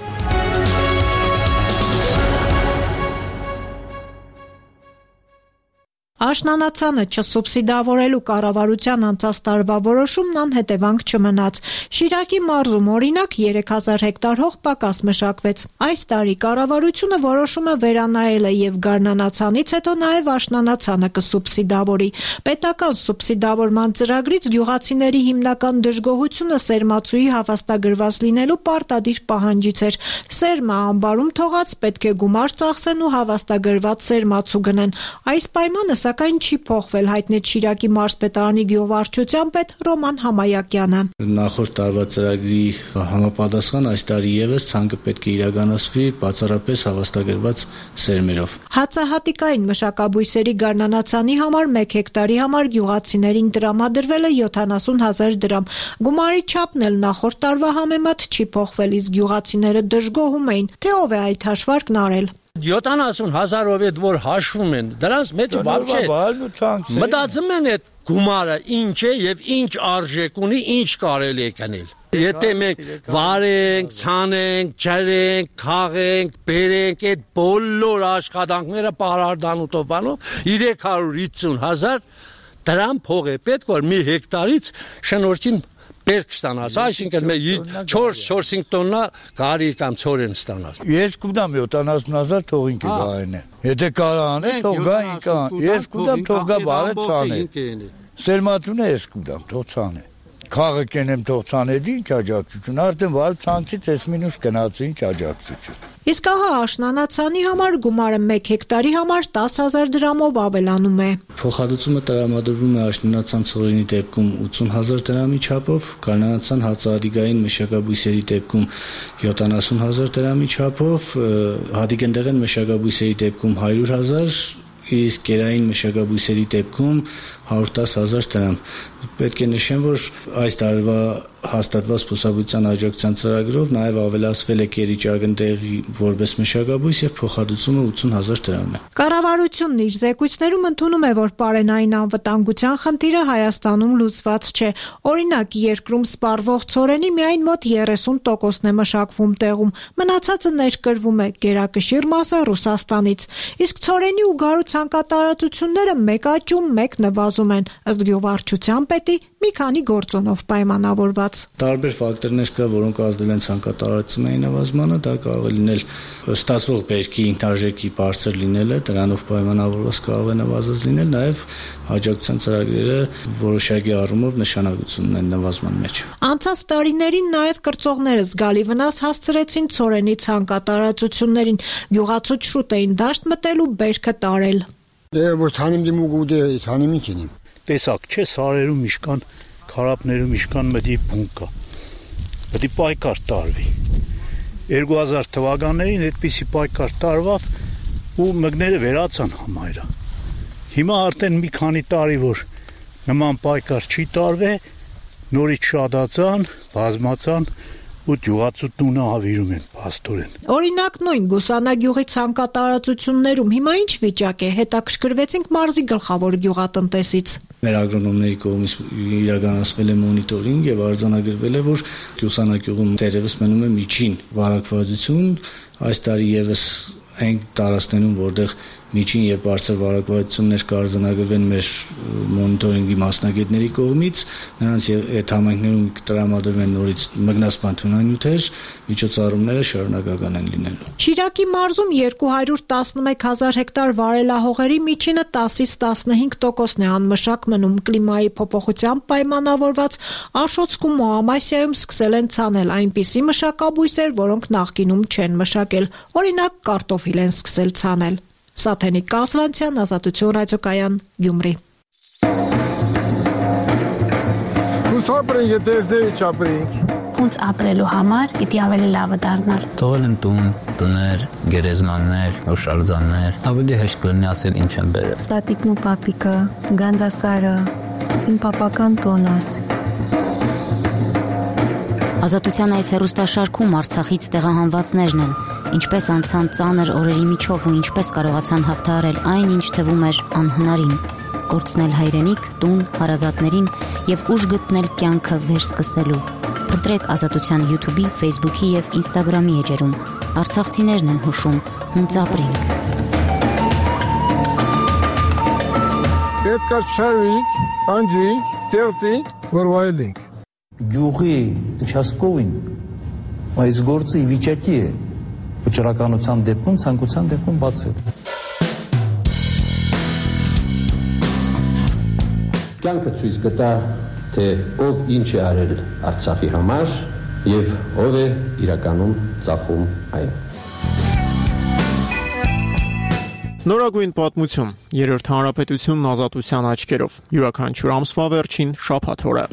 Speaker 20: Աշնանացանը չսուբսիդավորելու կառավարության անցած տարվա որոշումն անհետևանք չմնաց։ Շիրակի մարզում օրինակ 3000 հեկտար հող պակաս մշակվեց։ Այս տարի կառավարությունը որոշումը վերանայել է եւ գարնանացանից հետո նաեւ աշնանացանը կսուբսիդավորի։ Պետական սուբսիդավորման ծրագրից գյուղացիների հիմնական դժգոհությունը սերմացուի հավաստագրված լինելու պարտադիր պահանջից էր։ Սերմը ամբարում թողած պետք է գումար ծախսեն ու հավաստագրված սերմացու գնեն։ Այս պայմանը սակայն չի փոխվել, հայտնեց Շիրակի մարզպետարանի գյուղվարչության պետ Ռոման Համայակյանը։
Speaker 12: Նախորդ տարվա ծրագրի համապատասխան այս տարի եւս ցանկը պետք է իրականացվի բացառապես հավաստագրված սերմերով։
Speaker 20: Հացահատիկային մշակաբույսերի գարնանացանի համար 1 հեկտարի համար գյուղացիներին տրամադրվել է 70,000 դրամ։ Գումարի չափն էլ նախորդ տարվա համեմատ չի փոխվել, իսկ գյուղացիները դժգոհում էին, թե ով է այդ հաշվարկն արել։
Speaker 5: 70,000-ով այդ որ հաշվում են, դրանց մեջ вообще մտածում են այդ գումարը ինչ է եւ ինչ արժեք ունի, ինչ կարելի է կնել։ Եթե մենք վարենք, ցանենք, ջրենք, քաղենք, բերենք այդ բոլոր աշխատանքները պարարդանուտով բանով 350,000 դրամ փող է պետք որ մի հեկտարից շնորհքին բերք ստանաս, այսինքն 4-5 տոննա գարի կամ ցորեն ստանաս։
Speaker 8: Ես կուտամ 70,000 թող ինքը գային է։ Եթե կարա անել, թող գա ինքը։ Ես կուտամ թող գա բարը ցանը։ Սերմատունը ես կուտամ թող ցանը։ Խաղը կենեմ թող ցանեդի ինչ աջակցություն, արդեն վալ ցանցից էս մինուս գնացի ինչ աջակցություն։
Speaker 20: Իսկ ահա աշնանացանի համար գումարը 1 հեկտարի համար 10,000 դրամով ավելանում է։
Speaker 12: Փոխհատուցումը տրամադրվում է աշնանացան ցորենի դեպքում 80,000 դրամի չափով, գարնանացան հացահատիկային մշակաբույսերի դեպքում 70,000 դրամի չափով, հատիկենտեղեն մշակաբույսերի դեպքում 100,000, իսկ կերային մշակաբույսերի դեպքում 110,000 դրամ։ Պետք է նշեմ, որ այս տարվա հաստատված փոխհատուցության աջակցության ծրագրով նաև ավելացվել է կերի ճագնտեղի որպես մշակաբույս եւ փոխհատուցումը 80,000 դրամ է։
Speaker 20: Կառավարությունն իր զեկույցներում ընդունում է, որ պարենային անվտանգության խնդիրը Հայաստանում լուծված չէ։ Օրինակ, երկրում սպառվող ցորենի միայն մոտ 30%-ն է մշակվում տեղում, մնացածը ներկրվում է, գերակշիռ մասը Ռուսաստանից։ Իսկ ցորենի ու գարու ցանկատարածությունները մեկ աճում, մեկ նվազում են, ըստ գյուղվարչության պետի մի քանի գործոնով պայմանավորված։
Speaker 12: Տարբեր ֆակտորներ կա, որոնք ազդել են ցանկատարածությունների նվազմանը, դա կարող է լինել ստացվող բերքի ինքնարժեքի բարձր լինելը, դրանով պայմանավորված կարող է նվազած լինել, նաև աջակցության ծրագրերը որոշակի առումով նշանակություն ունեն նվազման մեջ։
Speaker 20: Անցած տարիներին նաև կրծողները զգալի վնաս հասցրեցին ցորենի ցանկատարածություններին, գյուղացուց շուտ էին դաշտ մտել ու բերքը տարել։
Speaker 8: Տեսակ չէ, սարերում իշկան, քարապներում իշկան մդի բուն կա։ Պետք է պայքար տարվի։ 2000 թվականներին այդպիսի պայքար տարվավ ու մգները վերացան համայրը։ Հիմա արդեն մի քանի տարի որ նման պայքար չի տարվե, նորից շատացան, բազմացան ու գյուղացու տունը հավիրում են փաստորեն։
Speaker 20: Օրինակ նույն Գուսանագյուղի ցանկատարածություններում հիմա ինչ վիճակ է, հետաքրքրվեցինք մարզի գլխավոր գյուղատնտեսից։
Speaker 12: Մեր ագրոնոմների կողմից իրականացվել է մոնիտորինգ եւ արձանագրվել է, որ Գուսանագյուղում դեռևս մնում է միջին վարակվածություն, այս տարի եւս այն տարածքներում, որտեղ միջին եւ բարձր վարակվածություններ կարձանագրվեն մեր մոնիտորինգի մասնագետների կողմից, նրանց այդ համայնքներում տրամադրվեն նորից մգնասման թունանյութեր, միջոցառումները շարունակական են լինելու։
Speaker 20: Շիրակի մարզում 211,000 հեկտար վարելահողերի միջինը 10-ից 15%-ն է անմշակ մնում, կլիմայի փոփոխությամբ պայմանավորված Աշոտսկում ու Ամասիայում սկսել են ցանել այնպիսի մշակաբույսեր, որոնք նախկինում չեն մշակել, օրինակ կարտոֆիլ են սկսել ցանել։ Սաթենիկ Կազվանցյան, Ազատություն ռադիոկայան, Գյումրի։
Speaker 9: Ոնց ապրելու համար պիտի ավելի լավը դառնալ։
Speaker 10: Թողել են տուն, տներ, գերեզմաններ, հուշարձաններ, ավելի հեշտ կլինի ասել ինչ են բերել։
Speaker 11: Տատիկն ու պապիկը, Գանձասարը, իմ պապական տոնաս։
Speaker 21: Ազատության այս հեռուստաշարքում Արցախից տեղահանվածներն են, ինչպես անցան ծանր օրերի միջով ու ինչպես կարողացան հաղթահարել այն, ինչ թվում էր անհնարին, կորցնել հայրենիք, տուն, հարազատներին եւ ուժ գտնել կյանքը վերսկսելու։ Փնտրեք Ազատության YouTube-ի, Facebook-ի եւ Instagram-ի էջերում։ Արցախցիներն են հուշում, հունց ապրենք։
Speaker 22: Պետք է շարվենք, անջրենք, ստեղծենք, որ վայելենք։
Speaker 12: Գյուղի участковին այս գործը ի վիճակի է վճռականության դեպքում, ցանկության դեպքում բացել։
Speaker 14: Կյանքը ցույց կտա, թե ով ինչ է արել Արցախի համար եւ ով է իրականում ծախում այն։
Speaker 1: Նորագույն պատմություն, երրորդ հանրապետությունն ազատության աչքերով, յուրաքանչյուր ամսվա վերջին շաբաթ օրը։